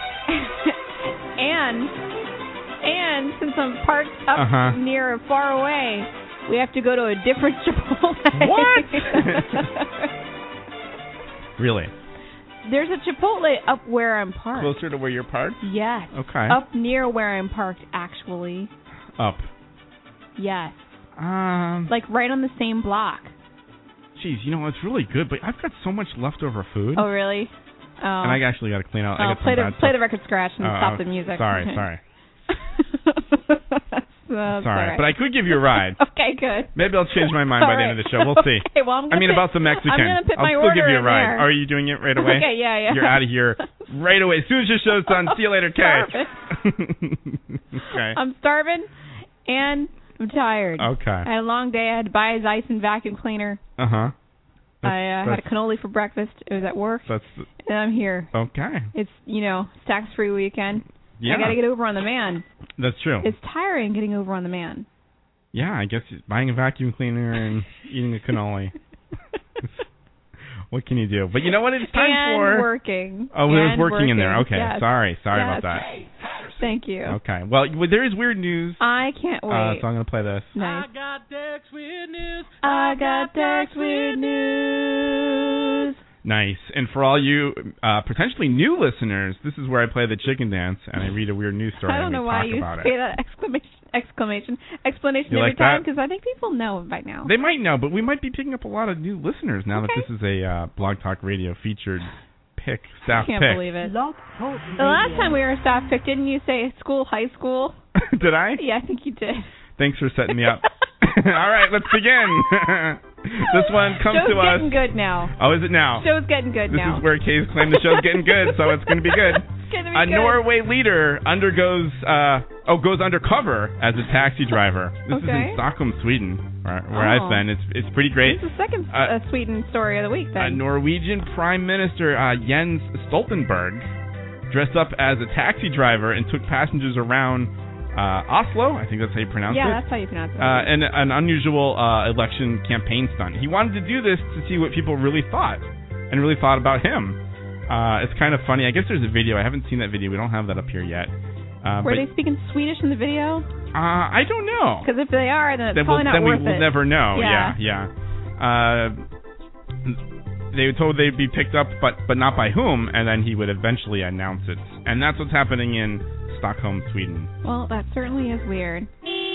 and and since I'm parked up uh-huh. near far away, we have to go to a different Chipotle. What? Really? There's a Chipotle up where I'm parked. Closer to where you're parked? Yes. Okay. Up near where I'm parked, actually. Up. Yes. Um. Like right on the same block. Geez, you know, it's really good, but I've got so much leftover food. Oh, really? Oh. And I actually got to clean out. Oh, I got play some the bad play stuff. the record scratch and oh, stop oh, the music. Sorry, sorry. That's sorry, right. but I could give you a ride. Okay, good. Maybe I'll change my mind All by right. the end of the show. We'll see. Okay, well, I'm gonna I mean, put, about the Mexican. I'm gonna put I'll my still order give you a in ride. there. Are you doing it right away? Okay, yeah, yeah. You're out of here right away. As soon as your show's done, see you later, Kay. Okay. I'm starving and I'm tired. Okay. I had a long day. I had to buy his ice and vacuum cleaner. Uh huh. I uh, had a cannoli for breakfast. It was at work. That's. And I'm here. Okay. It's, you know, tax-free weekend. Yeah. I got to get over on the man. That's true. It's tiring getting over on the man. Yeah, I guess buying a vacuum cleaner and eating a cannoli. What can you do? But you know what? It's time and for working. Oh, there was and working, working in there. Okay, yes. sorry, sorry yes. about that. Thank you. Okay, well, there is weird news. I can't wait. Uh, so I'm gonna play this. Nice. I got Derek's weird news. I got Derek's weird news. Nice. And for all you uh, potentially new listeners, this is where I play the chicken dance and I read a weird news story I don't and we know why talk you about say it. that exclamation, exclamation, explanation You every like time that? because I think people know by now. They might know, but we might be picking up a lot of new listeners now Okay. that this is a uh, Blog Talk Radio featured pick, staff I can't pick. believe it. The last time we were a staff pick, didn't you say school, high school? Did I? Yeah, I think you did. Thanks for setting me up. All right, let's begin. This one comes show's to us. getting good now. Oh, is it now? Show's getting good this now. This is where Kay's claim the show's getting good, so it's going to be good. It's gonna be A good. Norway leader undergoes, uh, oh, goes undercover as a taxi driver. This is Okay. in Stockholm, Sweden, where, where Oh. I've been. It's it's pretty great. This is the second Uh, uh, Sweden story of the week, A then. Norwegian Prime Minister uh, Jens Stoltenberg dressed up as a taxi driver and took passengers around uh, Oslo. I think that's how you pronounce yeah, it. that's how you pronounce it. Uh, and an unusual uh, election campaign stunt. He wanted to do this to see what people really thought and really thought about him. Uh, it's kind of funny. I guess there's a video. I haven't seen that video. We don't have that up here yet. Uh, Were but, they speaking Swedish in the video? Uh, I don't know. Because if they are, then it's Then, probably we'll, not then we worth will it. never know. Yeah. Yeah, yeah. Uh, they were told they'd be picked up, but but not by whom, and then he would eventually announce it. And that's what's happening in Stockholm, Sweden. Well, that certainly is weird.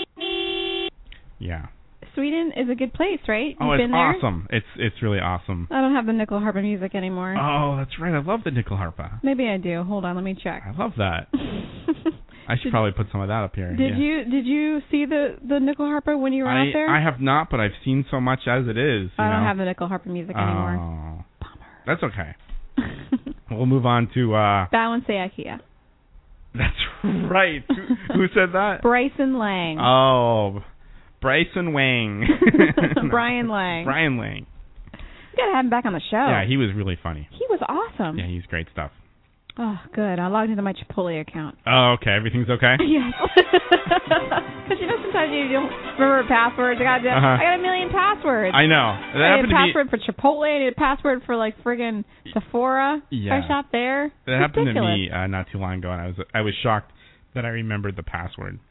Yeah. Sweden is a good place, right? Oh, You've it's been there? awesome. It's it's really awesome. I don't have the nickel harpa music anymore. Oh, that's right. I love the nickel harpa. Maybe I do. Hold on, let me check. I love that. I should Did- probably put some of that up here. Did yeah. you did you see the the nickel harpa when you were I, out there? I have not, but I've seen so much as it is. You I don't know? have the nickel harpa music oh, anymore. That's okay. We'll move on to. Uh, Bow and say IKEA. That's right. who, who said that? Bryson Lang. Oh, Bryson Wang. Brian Lang. Brian Lang. You gotta have him back on the show. Yeah, he was really funny. He was awesome. Yeah, he's great stuff. Oh, good. I logged into my Chipotle account. Oh, okay. Everything's okay? Yes. Because, you know, sometimes you don't remember passwords. I got, uh-huh. I got a million passwords. I know. That I need a happened password to me. for Chipotle. I need a password for, like, friggin' Sephora. Yeah. I shop there. That It's happened ridiculous. to me uh, not too long ago, and I was I was shocked that I remembered the password.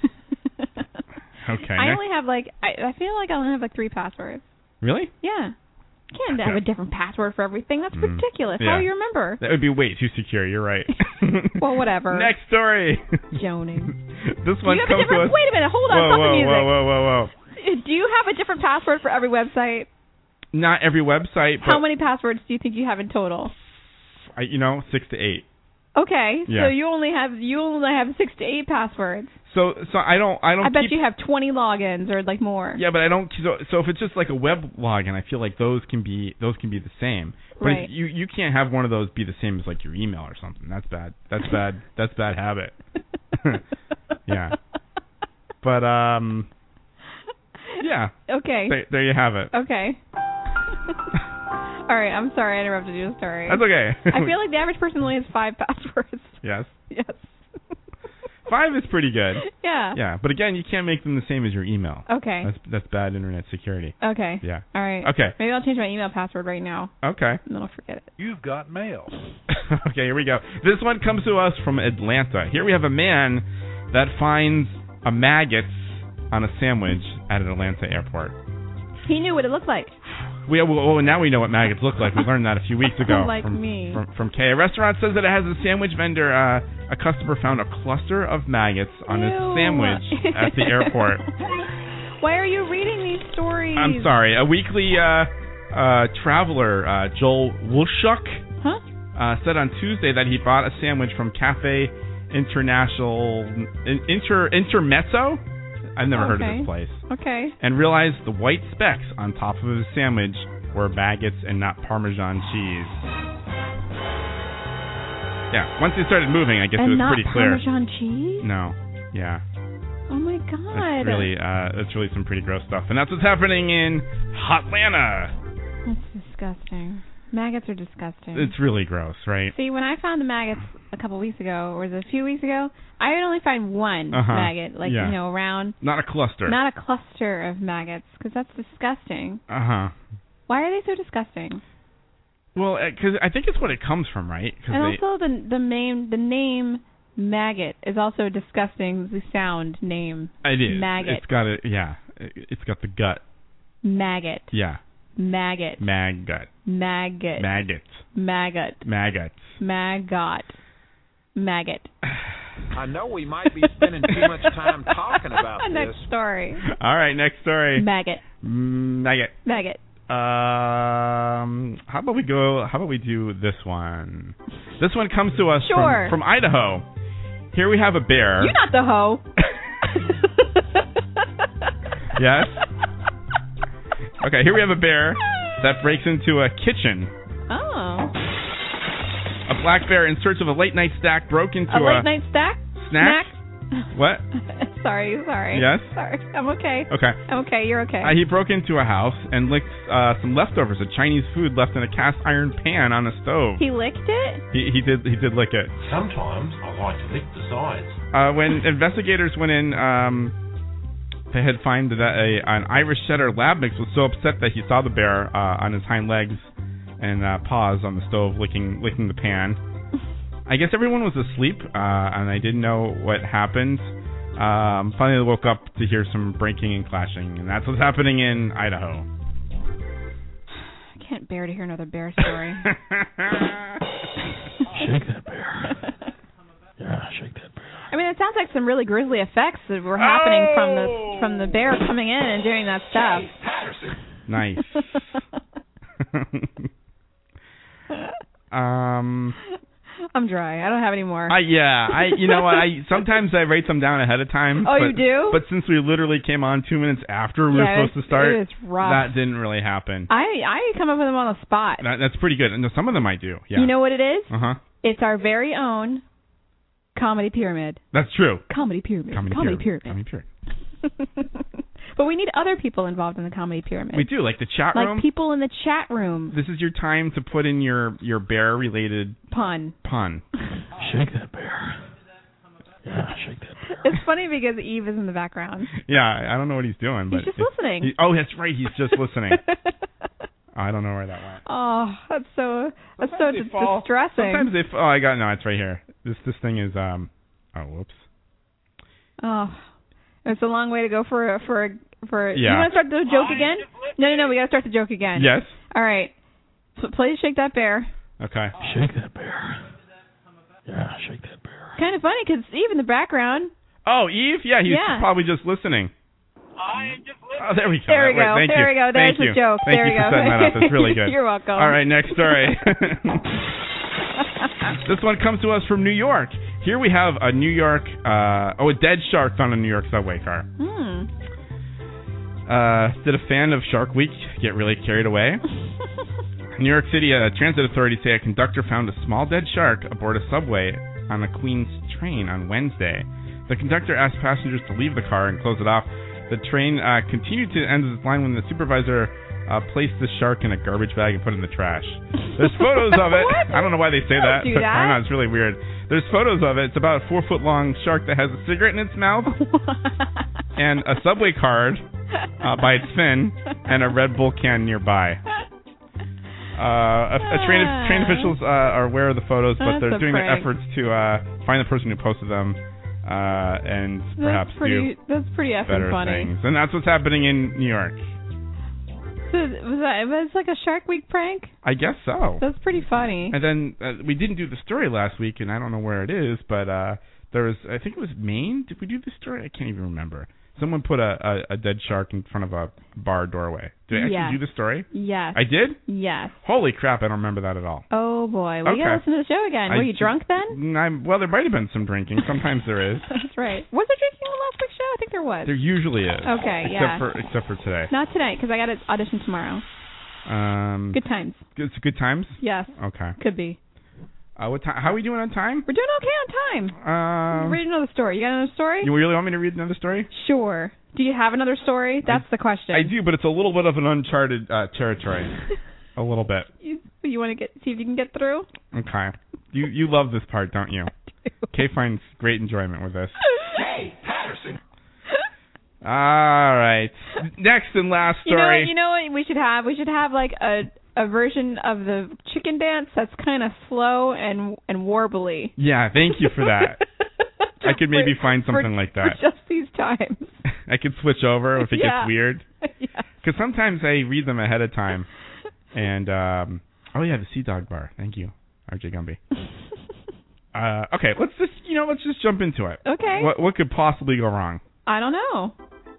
Okay. I next. only have, like, I, I feel like I only have, like, three passwords. Really? Yeah. You can't have a different password for everything. That's Mm. ridiculous. Yeah. How do you remember? That would be way too secure. You're right. Well, whatever. Next story. Joning. This one you have comes a different, to us. Wait a minute. Hold on. Whoa, Stop whoa, the music. whoa, whoa, whoa, whoa. Do you have a different password for every website? Not every website, but How many passwords do you think you have in total? I, you know, six to eight. Okay, Yeah. so you only have you only have six to eight passwords. So, so I don't, I don't. I bet keep, you have twenty logins or like more. Yeah, but I don't. So, so if it's just like a web login, I feel like those can be those can be the same. But Right. if you you can't have one of those be the same as like your email or something. That's bad. That's bad. That's bad habit. Yeah. But um. Yeah. Okay. There, there you have it. Okay. All right, I'm sorry I interrupted you. Sorry. That's okay. I feel like the average person only has five passwords. Yes. Yes. Five is pretty good. Yeah. Yeah, but again, you can't make them the same as your email. Okay. That's that's bad internet security. Okay. Yeah. All right. Okay. Maybe I'll change my email password right now. Okay. And then I'll forget it. You've got mail. Okay, here we go. This one comes to us from Atlanta. Here we have a man that finds a maggot on a sandwich at an Atlanta airport. He knew what it looked like. We well, now we know what maggots look like. We learned that a few weeks ago. Like from, me. From, from Kay. A restaurant says that it has a sandwich vendor. Uh, a customer found a cluster of maggots on his Ew. sandwich at the airport. Why are you reading these stories? I'm sorry. A weekly uh, uh, traveler, uh, Joel Wolshuk, huh? uh, said on Tuesday that he bought a sandwich from Cafe International in, Inter Intermezzo. I've never heard of Okay. this place. Okay. And realized the white specks on top of his sandwich were maggots and not Parmesan cheese. Yeah, once he started moving, I guess and it was not pretty clear. Parmesan cheese? No, yeah. Oh my god. That's really, uh, that's really some pretty gross stuff. And that's what's happening in Hotlanta. That's disgusting. Maggots are disgusting. It's really gross, right? See, when I found the maggots a couple weeks ago, or was it a few weeks ago, I would only find one Uh-huh. maggot, like, Yeah. you know, around. Not a cluster. Not a cluster of maggots, because that's disgusting. Uh-huh. Why are they so disgusting? Well, because I think it's what it comes from, right? 'Cause And they, also the the name the name maggot is also disgusting. The sound name it is. maggot. It's got it. Yeah, It- it's got the gut. maggot Yeah. maggot Maggot. maggot Maggot. maggot Maggot. maggot maggot. I know we might be spending too much time talking about Next this. story. All right, next story. Maggot. Mm, Maggot. Maggot. Um, how about we go? How about we do this one? This one comes to us Sure. from, from Idaho. Here we have a bear. You're not the hoe. Yes. Okay, here we have a bear that breaks into a kitchen. Oh. A black bear in search of a late night snack broke into A late night stack? snack. What? sorry, sorry. Yes? Sorry. I'm okay. Okay. I'm okay. You're okay. Uh, he broke into a house and licked uh, some leftovers of Chinese food left in a cast iron pan on a stove. He licked it? He, he did. He did lick it. Sometimes I like to lick the sides. Uh, when investigators went in, um, they had found that a, an Irish Setter lab mix was so upset that he saw the bear uh, on his hind legs and uh, paws on the stove licking licking the pan. I guess everyone was asleep, uh, and I didn't know what happened. Um, finally, I woke up to hear some breaking and clashing, and that's what's happening in Idaho. I can't bear to hear another bear story. Shake that bear. Yeah, shake that bear. I mean, it sounds like some really grisly effects that were happening oh! from the from the bear coming in and doing that stuff. Nice. um. I'm dry. I don't have any more. I yeah. I you know what? I sometimes I write them down ahead of time. Oh, but, you do? But since we literally came on two minutes after we yeah, were supposed to start, it is rough. that didn't really happen. I I come up with them on the spot. That, that's pretty good. And some of them I do. Yeah. You know what it is? Uh huh. It's our very own comedy pyramid. That's true. Comedy pyramid. Comedy, comedy pyramid. pyramid. Comedy pyramid. But we need other people involved in the comedy pyramid. We do, like the chat like room. Like people in the chat room. This is your time to put in your, your bear-related pun. Pun. Shake that bear. Yeah, shake that bear. It's funny because Eve is in the background. Yeah, I don't know what he's doing. He's but just it- listening. he- oh, that's right. He's just listening. I don't know where that went. Oh, that's so that's Sometimes so they fall. distressing. Sometimes they. F- oh, I got no. It's right here. This this thing is um. Oh, whoops. Oh, it's a long way to go for a, for a, for. A, Yeah. You want to start the joke again? No, no, no. We got to start the joke again. Yes. All right. So please shake that bear. Okay. Shake that bear. Yeah, shake that bear. Kind of funny because Eve in the background. Oh, Eve. Yeah, he's Yeah. probably just listening. Oh, there we go. There we Wait, go. Thank There you. we go. There's Thank the you. joke. Thank There you we for go. setting that up. That's really good. You're welcome. All right, next story. This one comes to us from New York. Here we have a New York, uh, oh, a dead shark on a New York subway car. Hmm. Uh, did a fan of Shark Week get really carried away? New York City uh, transit authorities say a conductor found a small dead shark aboard a subway on a Queens train on Wednesday. The conductor asked passengers to leave the car and close it off. The train uh, continued to end its line when the supervisor uh, placed the shark in a garbage bag and put it in the trash. There's photos of it. I don't know why they say that. Don't do that. I know, it's really weird. There's photos of it. It's about a four-foot-long shark that has a cigarette in its mouth and a subway card uh, by its fin and a Red Bull can nearby. Uh, a, a train, train officials uh, are aware of the photos, but That's they're a doing their prank. efforts to uh, find the person who posted them uh, and perhaps That's pretty. do That's pretty effing better funny. things. And that's what's happening in New York. So was that? Was like a Shark Week prank? I guess so. That's pretty funny. And then uh, we didn't do the story last week, and I don't know where it is, but uh, there was, I think it was Maine. Did we do the story? I can't even remember. Someone put a, a, a dead shark in front of a bar doorway. Did I actually Yes. do the story? Yes. I did? Yes. Holy crap, I don't remember that at all. Oh boy, we Okay. gotta listen to the show again. I Were you ju- drunk then? I'm, well, there might have been some drinking. Sometimes there is. That's right. Was there drinking on last week's show? I think there was. There usually is. Okay, except yeah. For, except for today. Not tonight because I got an audition tomorrow. Um, Good times. It's good times? Yes. Okay. Could be. Uh, what time? How are we doing on time? We're doing okay on time. Um, Read another story. You got another story? You really want me to read another story? Sure. Do you have another story? That's the question. I do, but it's a little bit of an uncharted uh, territory. A little bit. You, you want to get see if you can get through? Okay. You you love this part, don't you? Kay finds great enjoyment with this. Hey, Patterson. All right. Next and last You know, story. what, you know what we should have? We should have like a a version of the chicken dance that's kind of slow and and warbly. Yeah, thank you for that. I could maybe For- find something for- like that. For just these times. I could switch over if it Yeah. gets weird. Yeah. Because sometimes I read them ahead of time. And, um, oh yeah, the Sea Dog Bar. Thank you, R J Gumby. uh, okay, let's just, you know, let's just jump into it. Okay. What what could possibly go wrong? I don't know.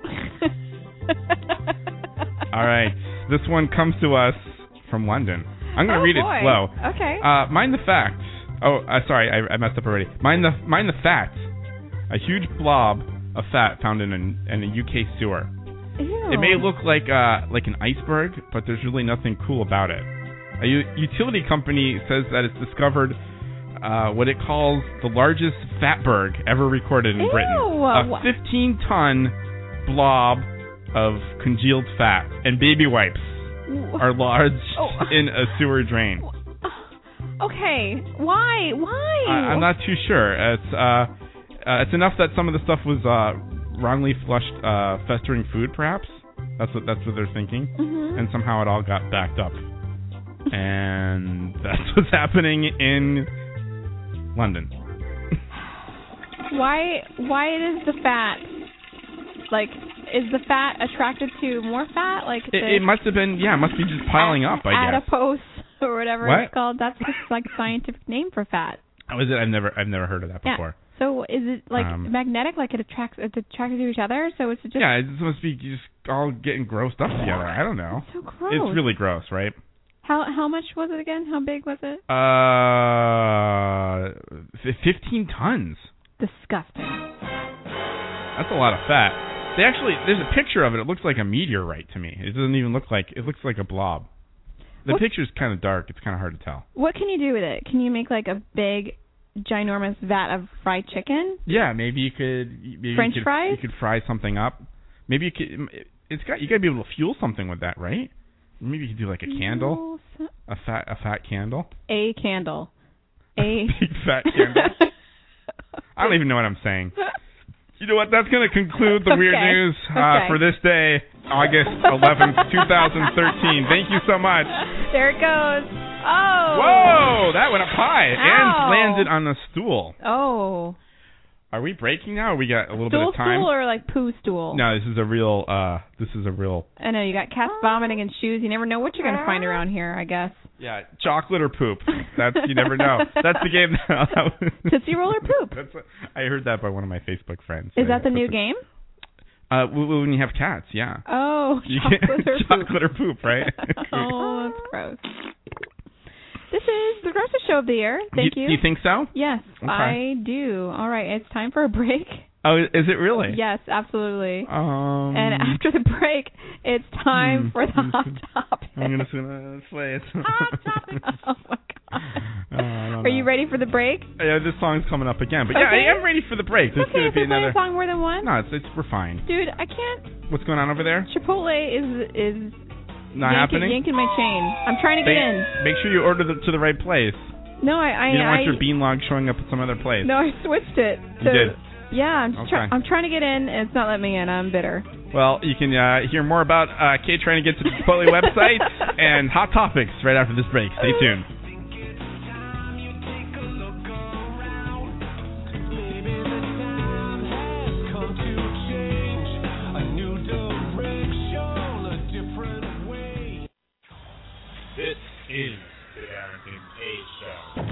All right, this one comes to us from London. I'm going to Oh, read boy. it slow. Okay. Uh, mind the fact. Oh, uh, sorry, I, I messed up already. Mind the mind the fact. A huge blob of fat found in a, in a U K sewer. Ew. It may look like uh, like an iceberg, but there's really nothing cool about it. A u- utility company says that it's discovered uh, what it calls the largest fatberg ever recorded in Ew. Britain. A fifteen-ton blob of congealed fat and baby wipes are lodged Oh. in a sewer drain. Okay. Why? Why? I, I'm not too sure. It's uh, uh, it's enough that some of the stuff was uh, wrongly flushed, uh, festering food, perhaps. That's what that's what they're thinking, Mhm. and somehow it all got backed up, and that's what's happening in London. Why? Why is the fat? Like, is the fat attracted to more fat? Like It, the it must have been, yeah, it must be just piling up, I guess. adipose or whatever What? it's called. That's just like scientific name for fat. Oh, is it? I've never I've never heard of that Yeah. before. So is it like Um, magnetic? Like it attracts it's attracted to each other? So it's just Yeah, it must be just all getting grossed up together. I don't know. so gross. It's really gross, right? How how much was it again? How big was it? Uh, f- fifteen tons. Disgusting. That's a lot of fat. They actually, there's a picture of it. It looks like a meteorite to me. It doesn't even look like, it looks like a blob. The What- picture's kind of dark. It's kind of hard to tell. What can you do with it? Can you make like a big, ginormous vat of fried chicken? Yeah, maybe you could. Maybe French you could, fries? You could fry something up. Maybe you could. It's got. You got to be able to fuel something with that, right? Maybe you could do like a candle, No, a fat, a fat candle. A candle. A big fat candle. I don't even know what I'm saying. You know what? That's going to conclude the okay. weird news uh, okay. for this day, August eleventh, twenty thirteen. Thank you so much. There it goes. Oh. Whoa, that went up high Ow. and landed on the stool. Oh. Are we breaking now, or we got a little Stool bit of time? Stool or like poo stool? No, this is a real, uh, this is a real... I know, you got cats vomiting in shoes. You never know what you're going to find around here, I guess. Yeah, chocolate or poop. That's, you never know. That's the game now. Tootsie Roll or poop? That's what, I heard that by one of my Facebook friends. Is I, that the new game? Uh, when you have cats, yeah. Oh, you chocolate or poop. Chocolate or poop, right? Oh, that's gross. This is the grossest show of the year. Thank you. You, you think so? Yes, okay. I do. All right, it's time for a break. Oh, is it really? Yes, absolutely. Um, and after the break, it's time hmm. for the hot topic. I'm gonna play it. Hot topic. Oh my god. Oh, I don't Are know. you ready for the break? Yeah, this song's coming up again, but okay. yeah, I am ready for the break. This okay, is gonna be if I play another a song more than one. No, it's, it's we're fine. Dude, I can't. What's going on over there? Chipotle is is. Not yanking, happening? Yanking my chain. I'm trying to they, get in. Make sure you order the, to the right place. No, I. I you don't I, want your bean log showing up at some other place. No, I switched it. You to, did? Yeah, I'm just okay. try, I'm trying to get in, and it's not letting me in. I'm bitter. Well, you can uh, hear more about uh, Kate trying to get to the Chipotle website and hot topics right after this break. Stay tuned. This is the Darrington K Show.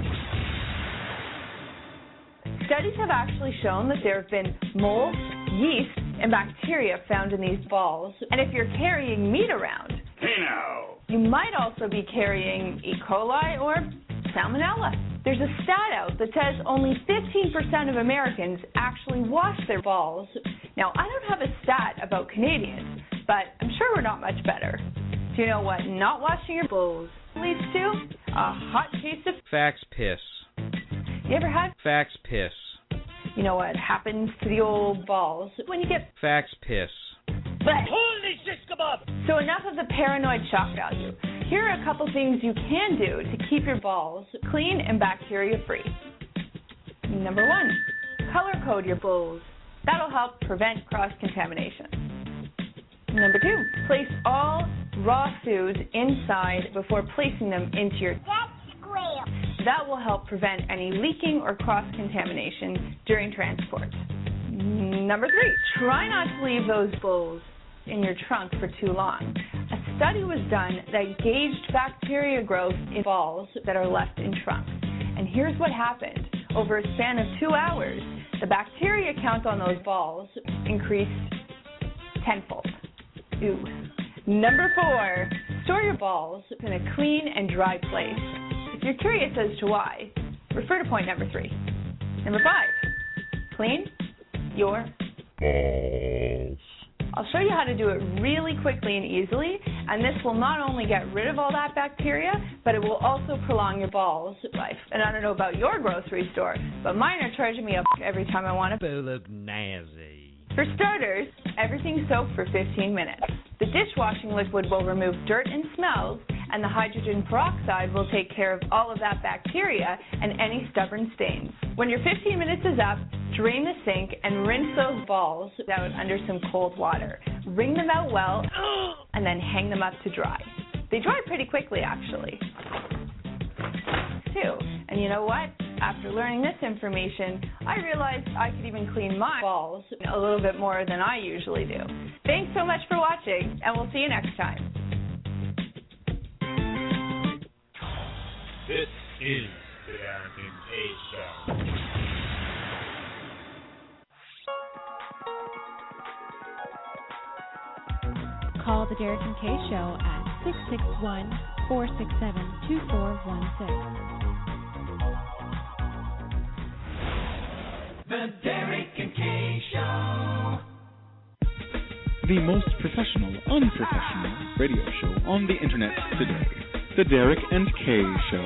Studies have actually shown that there have been mold, yeast, and bacteria found in these balls. And if you're carrying meat around, hey now, you might also be carrying E. coli or salmonella. There's a stat out that says only fifteen percent of Americans actually wash their balls. Now, I don't have a stat about Canadians, but I'm sure we're not much better. Do you know what not washing your balls leads to? A hot case of fax piss. You ever had fax piss? You know what happens to the old balls when you get fax piss. But holy shish kebab! So enough of the paranoid shock value. Here are a couple things you can do to keep your balls clean and bacteria free. Number one, color code your balls. That'll help prevent cross-contamination. Number two, place all raw foods inside before placing them into your... That's square. That will help prevent any leaking or cross-contamination during transport. Number three, try not to leave those bowls in your trunk for too long. A study was done that gauged bacteria growth in balls that are left in trunks. And here's what happened. Over a span of two hours, the bacteria count on those balls increased tenfold. Ooh. Number four, store your balls in a clean and dry place. If you're curious as to why, refer to point number three. Number five, clean your balls. I'll show you how to do it really quickly and easily, and this will not only get rid of all that bacteria, but it will also prolong your balls' life. And I don't know about your grocery store, but mine are charging me a every time I want to Bolognese. For starters, everything soaked for fifteen minutes. The dishwashing liquid will remove dirt and smells, and the hydrogen peroxide will take care of all of that bacteria and any stubborn stains. When your fifteen minutes is up, drain the sink and rinse those balls out under some cold water. Wring them out well, and then hang them up to dry. They dry pretty quickly, actually. Too. And you know what? After learning this information, I realized I could even clean my balls a little bit more than I usually do. Thanks so much for watching, and we'll see you next time. This is the Darrington K Show. Call the Derek and Kay Show at six six one, four six seven, two four one six. The Derek and Kay Show. The most professional, unprofessional radio show on the internet today. The Derek and Kay Show.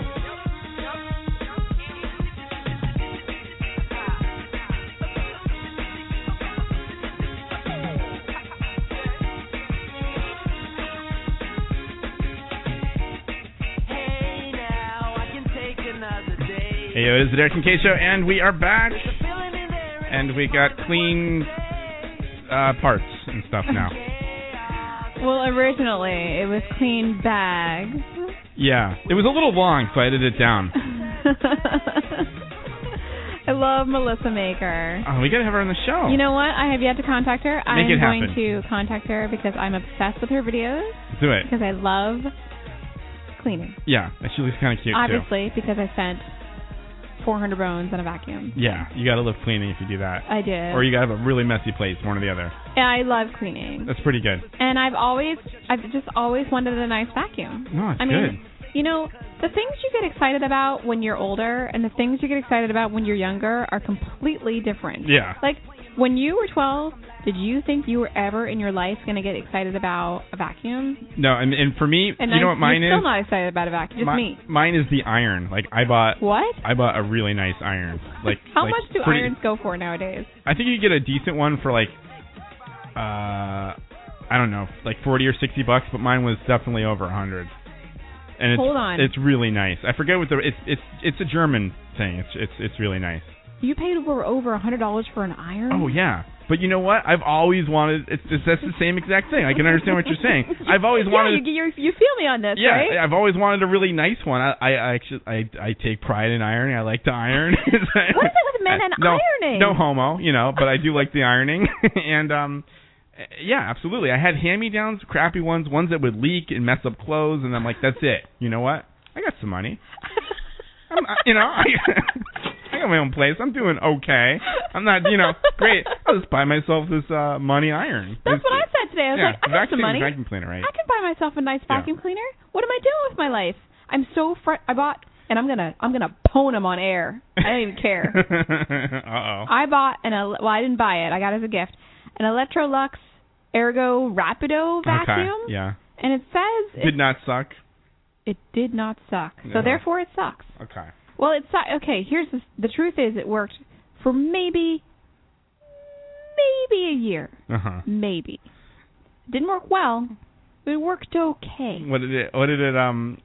Hey now, I can take another day. Hey, it is the Derek and Kay Show, and we are back. And we got clean uh, parts and stuff now. Well, originally it was clean bags. Yeah, it was a little long, so I edited it down. I love Melissa Maker. Oh, we gotta have her on the show. You know what? I have yet to contact her. Make I'm it going happen. to contact her because I'm obsessed with her videos. Do it. Because I love cleaning. Yeah, she looks kind of cute Obviously, too. because I spent four hundred bones on a vacuum. Yeah, you gotta love cleaning if you do that. I did. Or you gotta have a really messy place, one or the other. Yeah, I love cleaning. That's pretty good. And I've always, I've just always wanted a nice vacuum. No, it's I good. mean, you know, the things you get excited about when you're older and the things you get excited about when you're younger are completely different. Yeah. Like, when you were twelve, did you think you were ever in your life going to get excited about a vacuum? No, and and for me, and you know I, what mine you're is? still not excited about a vacuum, just My, me. Mine is the iron. Like, I bought... What? I bought a really nice iron. Like, How like much do pretty, irons go for nowadays? I think you get a decent one for, like, uh, I don't know, like forty or sixty bucks, but mine was definitely over a hundred. And it's, Hold on. It's really nice. I forget what the... It's it's it's a German thing. It's it's it's really nice. You paid over over a hundred dollars for an iron? Oh yeah, but you know what? I've always wanted. It's, it's that's the same exact thing. I can understand what you're saying. I've always yeah, wanted. you, you you feel me on this, yeah, right? I've always wanted a really nice one. I I, I actually I I take pride in ironing. I like to iron. What is it with men and no, ironing? No homo, you know, but I do like the ironing. and um, yeah, absolutely. I had hand-me-downs, crappy ones, ones that would leak and mess up clothes, and I'm like, that's it. You know what? I got some money. I'm, I, you know, I, I got my own place. I'm doing okay. I'm not, you know, great. I'll just buy myself this uh, money iron. That's it's, what I said today. I was yeah, like, I have some money. Vacuum cleaner, right? I can buy myself a nice vacuum yeah. cleaner. What am I doing with my life? I'm so fr- I bought, and I'm gonna I'm gonna pwn him on air. I don't even care. uh oh. I bought an well, I didn't buy it. I got it as a gift. An Electrolux Ergo Rapido vacuum. Okay. Yeah. And it says did it, not suck. It did not suck. No. So therefore, it sucks. Okay. Well, it's okay. Here's the, the truth: is it worked for maybe, maybe a year. Uh huh. Maybe. It didn't work well, but it worked okay. What did it? What did it? Um.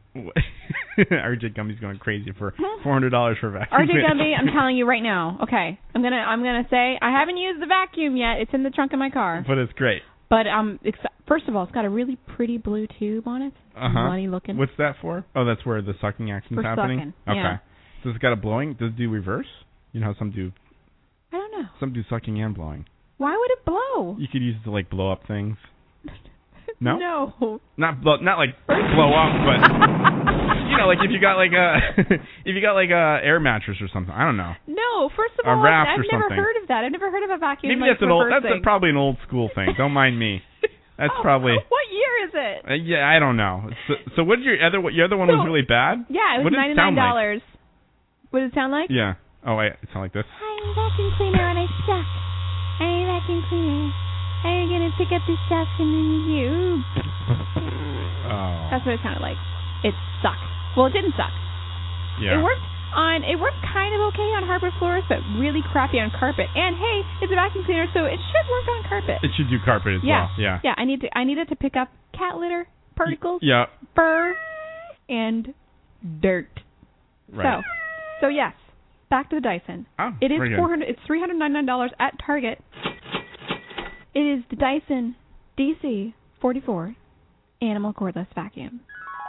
R J Gumby's going crazy for four hundred dollars for a vacuum. R J Gumby, I'm telling you right now. Okay, I'm gonna I'm gonna say I haven't used the vacuum yet. It's in the trunk of my car. But it's great. But um, ex- first of all, it's got a really pretty blue tube on it. Uh huh. Money looking. What's that for? Oh, that's where the sucking action's for happening. Sucking. Okay. Yeah. So it's got a blowing. Does it do reverse? You know how some do. I don't know. Some do sucking and blowing. Why would it blow? You could use it to like blow up things. No. No. Not blow. Not like blow up, but you know, like if you got like a if you got like a air mattress or something. I don't know. No. First of A all, raft I've or never something. heard of that. I've never heard of a vacuum. Maybe like that's an old. That's reversing. a, probably an old school thing. Don't mind me. That's oh, probably. What year is it? Uh, yeah, I don't know. So, so what did your other? What your other one so, was really bad? Yeah, it was what did ninety it sound nine dollars. Like? What did it sound like? Yeah. Oh wait, it sounded like this. I'm a vacuum cleaner and I suck. I'm a vacuum cleaner. I'm gonna pick up this stuff and then you. Oh. That's what it sounded like. It sucked. Well, it didn't suck. Yeah. It worked on. It worked kind of okay on hardwood floors, but really crappy on carpet. And hey, it's a vacuum cleaner, so it should work on carpet. It should do carpet as yeah. well. Yeah. Yeah. I need to. I needed to pick up cat litter, particles, yeah. fur, and dirt. Right. So, so yes. Back to the Dyson. Oh, it is very four hundred. It's three hundred ninety-nine dollars at Target. It is the Dyson D C forty-four Animal Cordless Vacuum,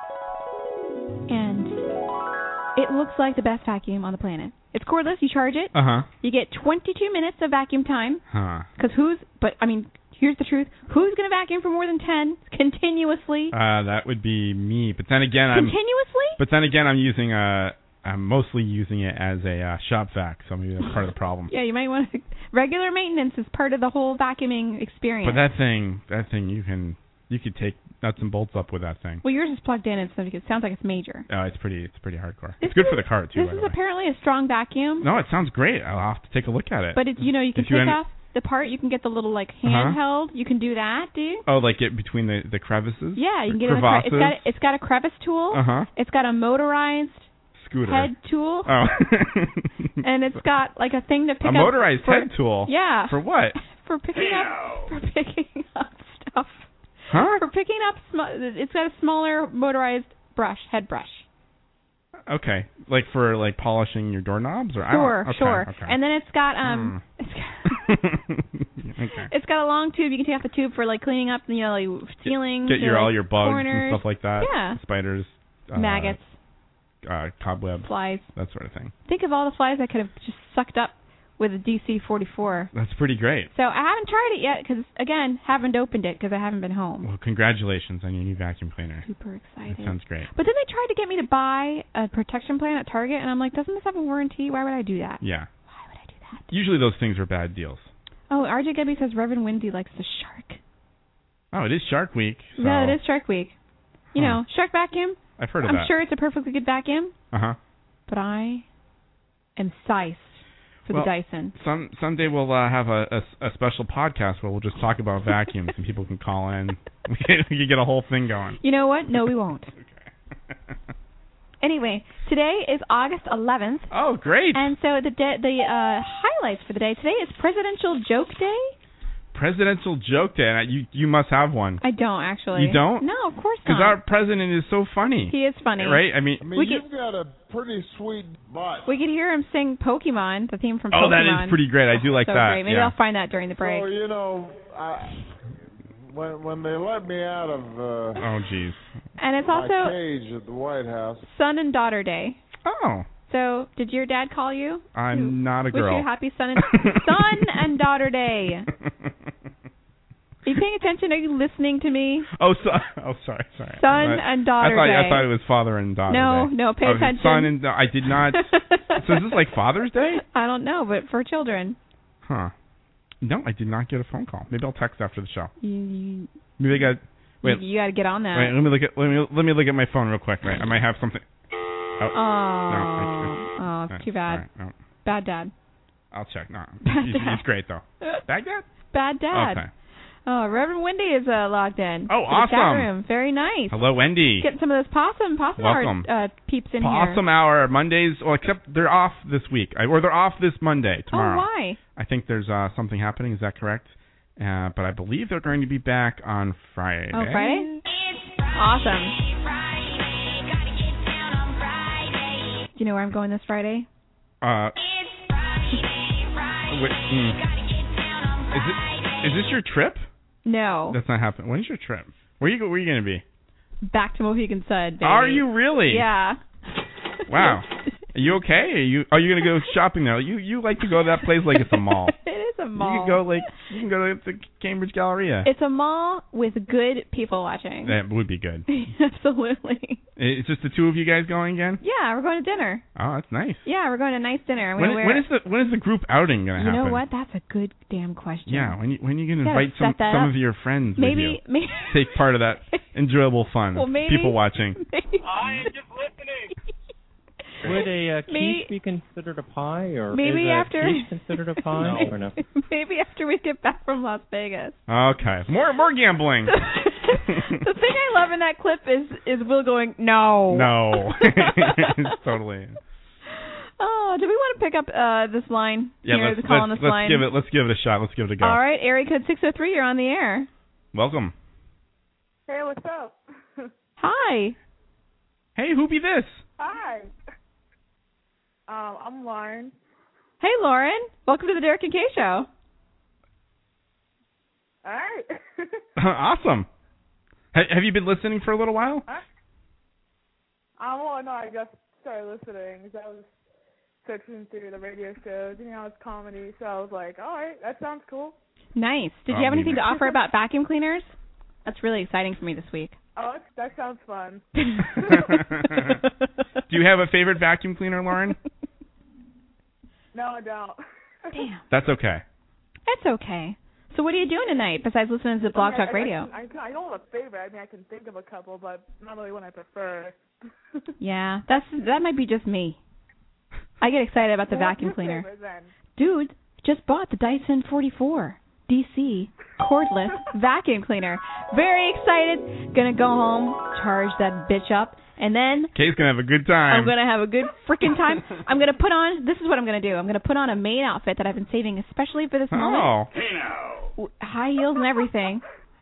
and it looks like the best vacuum on the planet. It's cordless. You charge it. Uh huh. You get twenty-two minutes of vacuum time. Huh. Because who's? But I mean, here's the truth. Who's going to vacuum for more than ten continuously? Uh, that would be me. But then again, I'm. Continuously? But then again, I'm using a. I'm mostly using it as a uh, shop vac, so maybe that's part of the problem. Yeah, you might want to. Regular maintenance is part of the whole vacuuming experience. But that thing, that thing, you can, you could take nuts and bolts up with that thing. Well, yours is plugged in, and so it sounds like it's major. Oh, it's pretty, it's pretty hardcore. This it's good is, for the car too. This by is the way. apparently a strong vacuum. No, it sounds great. I'll have to take a look at it. But it's, you know, you can If you take end- off the part. You can get the little like Uh-huh. handheld. You can do that, dude. Oh, like it between the the crevices. Yeah, you can The get it. In the cre- crevasses. it's got it's got a crevice tool. Uh huh. It's got a motorized Scooter. head tool. Oh. And it's got like a thing to pick a up. motorized for, head tool. Yeah. For what? For picking up. For picking up stuff. Huh? For picking up. Sm- it's got a smaller motorized brush, head brush. Okay, like for like polishing your doorknobs, or Sure, I don't, okay, sure. Okay. And then it's got um, Mm. it's got okay. it's got a long tube. You can take off the tube for like cleaning up, you know, like ceilings. Get your or, like, all your bugs corners. and stuff like that. Yeah. Spiders, uh, maggots, uh, cobwebs, flies. that sort of thing. Think of all the flies I could have just sucked up with a D C forty-four. That's pretty great. So I haven't tried it yet because, again, haven't opened it because I haven't been home. Well, congratulations on your new vacuum cleaner. Super excited. That sounds great. But then they tried to get me to buy a protection plan at Target, and I'm like, doesn't this have a warranty? Why would I do that? Yeah. Why would I do that? Usually those things are bad deals. Oh, R J Gebby says Reverend Wendy likes the shark. Oh, it is Shark Week. So Yeah, it is Shark Week. You Huh. know, shark vacuum. I've heard of I'm that. sure it's a perfectly good vacuum, Uh-huh. but I am size for Well, the Dyson. Some someday we'll uh, have a, a, a special podcast where we'll just talk about vacuums and people can call in. We can, we can get a whole thing going. You know what? No, we won't. Anyway, today is August eleventh. Oh, great. And so the de- the uh, highlights for the day today is Presidential Joke Day. Presidential joke day. And you you must have one. I don't actually. You don't? No, of course Because not. our president is so funny. He is funny, right? I mean, I mean, we you've could, got a pretty sweet butt. we could hear him sing Pokemon, the theme from oh, Pokemon. that is pretty great. I do like so that. Great. Maybe yeah. I'll find that during the break. So you know, I, when when they let me out of uh, oh, jeez. And it's my also cage at the White House. Son and Daughter Day. Oh. So, did your dad call you? I'm not a Wish girl. you happy Son and Son and Daughter Day. Are you paying attention? Are you listening to me? Oh, so, oh, sorry, sorry. Son I, and Daughter I thought, Day. I thought it was Father and Daughter No, Day. no, pay oh, attention. Son and I did not. So is this like Father's Day? I don't know, but for children. Huh. No, I did not get a phone call. Maybe I'll text after the show. You, you, Maybe I got. Wait. you, you got to get on that. Wait, let me look at let me let me look at my phone real quick. Right, I might have something. Oh, Oh, no, I, oh, no, too bad. sorry, no. Bad dad. I'll check. No, Bad he's, dad. he's great though. Baghdad? Bad dad. Okay. Oh, Reverend Wendy is uh, logged in. Oh, to the chat awesome. room. Very nice. Hello, Wendy. Getting some of this possum, possum Welcome. hour uh, peeps in Possum here. Hour Mondays. Well, except they're off this week, I, or they're off this Monday tomorrow. Oh, why? I think there's uh, something happening. Is that correct? Uh, but I believe they're going to be back on Friday. Oh, Friday? Awesome. Do you know where I'm going this Friday? Uh. Wait, mm. Is it? Is this your trip? No. That's not happening. When is your trip? Where you go? Where are you going to be? Back to Mohegan Sun, baby. Are you really? Yeah. Wow. Are you okay? Are you Are you going to go shopping there? You You like to go to that place like it's a mall. It is a mall. You can go like you can go to the Cambridge Galleria. It's a mall with good people watching. That would be good. Absolutely. It's just the two of you guys going again? Yeah, we're going to dinner. Oh, that's nice. Yeah, we're going to a nice dinner. I'm When, gonna wear when is the when is the group outing going to You happen? know what? That's a good damn question. Yeah, when you when you can Gotta invite some set that some up. of your friends Maybe, with you. maybe Take part of that enjoyable fun. Well, of maybe- people watching. Maybe, I am just listening. Would a uh, Maybe- quiche be considered a pie, or maybe is a after quiche considered a pie, or no? maybe after we get back from Las Vegas. Okay, more more gambling. The thing I love in that clip is is Will going no. No, totally. Oh, do we want to pick up uh, this line? Yeah, here, let's the call let's, on this let's line? give it let's give it a shot. Let's give it a go. All right, area code six oh three, you're on the air. Welcome. Hey, what's up? Hi. Hey, who be this? Hi. Um, I'm Lauren. Hey, Lauren. Welcome to the Derek and Kay Show. All right. Awesome. Ha- have you been listening for a little while? Huh? Um, well, no, I just started listening because I was searching through the radio shows. You know, it's comedy, so I was like, all right, that sounds cool. Nice. Did you Oh, have anything to nice. offer about vacuum cleaners? That's really exciting for me this week. Oh, that sounds fun. Do you have a favorite vacuum cleaner, Lauren? No, I don't. Damn. That's okay. That's okay. So what are you doing tonight besides listening to Blog I mean, Talk I, Radio? I, I, I don't have a favorite. I mean, I can think of a couple, but not really one I prefer. Yeah, that's that might be just me. I get excited about the Well, what's vacuum your cleaner. favorite, then? Dude, just bought the Dyson forty-four D C cordless vacuum cleaner. Very excited. Gonna go home, charge that bitch up, and then Kay's gonna have a good time. I'm gonna have a good freaking time. I'm gonna put on. This is what I'm gonna do. I'm gonna put on a maid outfit that I've been saving especially for this moment. Oh. Hey now. High heels and everything.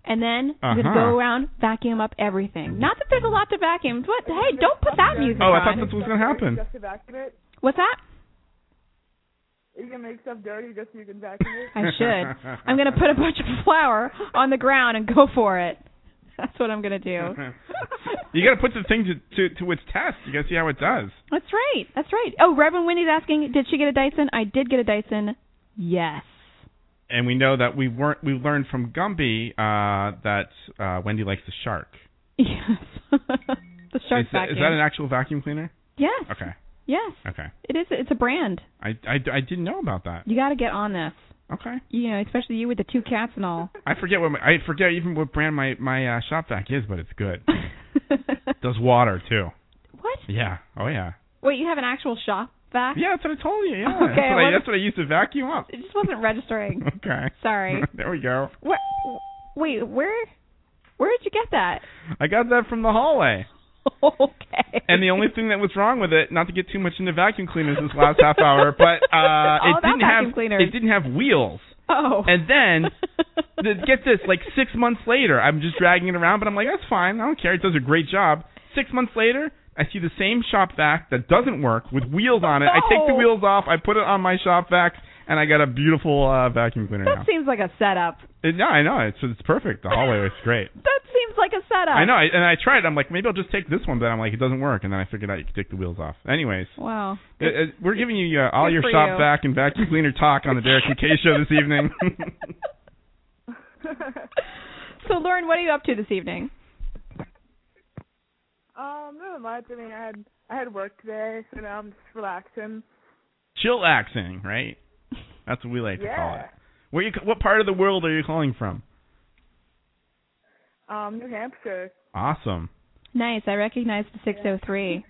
and then I'm Uh-huh. going to go around, vacuum up everything. Not that there's a lot to vacuum. What? Hey, don't put that music Oh, I on. thought that's what was going to happen. Just to vacuum it? What's that? Are you going to make stuff dirty just so you can vacuum it? I should. I'm going to put a bunch of flour on the ground and go for it. That's what I'm going to do. You got to put the thing to, to, to its test. You got to see how it does. That's right. That's right. Oh, Reverend Wendy's asking, did she get a Dyson? I did get a Dyson. Yes. And we know that we weren't. We learned from Gumby uh, that uh, Wendy likes the shark. Yes. The shark is that, vacuum. Is that an actual vacuum cleaner? Yes. Okay. Yes. Okay. It is. It's a brand. I, I, I didn't know about that. You got to get on this. Okay. You know, especially you with the two cats and all. I forget what my, I forget even what brand my my uh, shop vac is, but it's good. Does water too. What? Yeah. Oh yeah. Wait, you have an actual shop vac? Yeah, that's what I told you. Yeah. Okay, That's what, I, well, that's what I used to vacuum up. It just wasn't registering. Okay. Sorry. There we go. What? Wait, where? Where did you get that? I got that from the hallway. Okay. And the only thing that was wrong with it, not to get too much into vacuum cleaners this last half hour, but uh, All it about didn't vacuum have cleaners. it didn't have wheels. Oh. And then, the, get this, like six months later, I'm just dragging it around, but I'm like, that's fine. I don't care. It does a great job. Six months later, I see the same shop vac that doesn't work with wheels on it. I take the No. wheels off, I put it on my shop vac, and I got a beautiful uh, vacuum cleaner That now. seems like a setup. It, no, I know. It's it's perfect. The hallway is great. That seems like a setup. I know, I, and I tried. I'm like, maybe I'll just take this one, but I'm like, it doesn't work. And then I figured out you could take the wheels off. Anyways, Wow. uh, uh, we're giving you uh, all Good your for shop you. vac and vacuum cleaner talk on the Derek and Kay Show this evening. So, Lauren, what are you up to this evening? Um, not much. I mean, I had I had work today, so now I'm just relaxing. Chillaxing, right? That's what we like to call Yeah. it. Where you? What part of the world are you calling from? Um, New Hampshire. Awesome. Nice. I recognize the six oh three.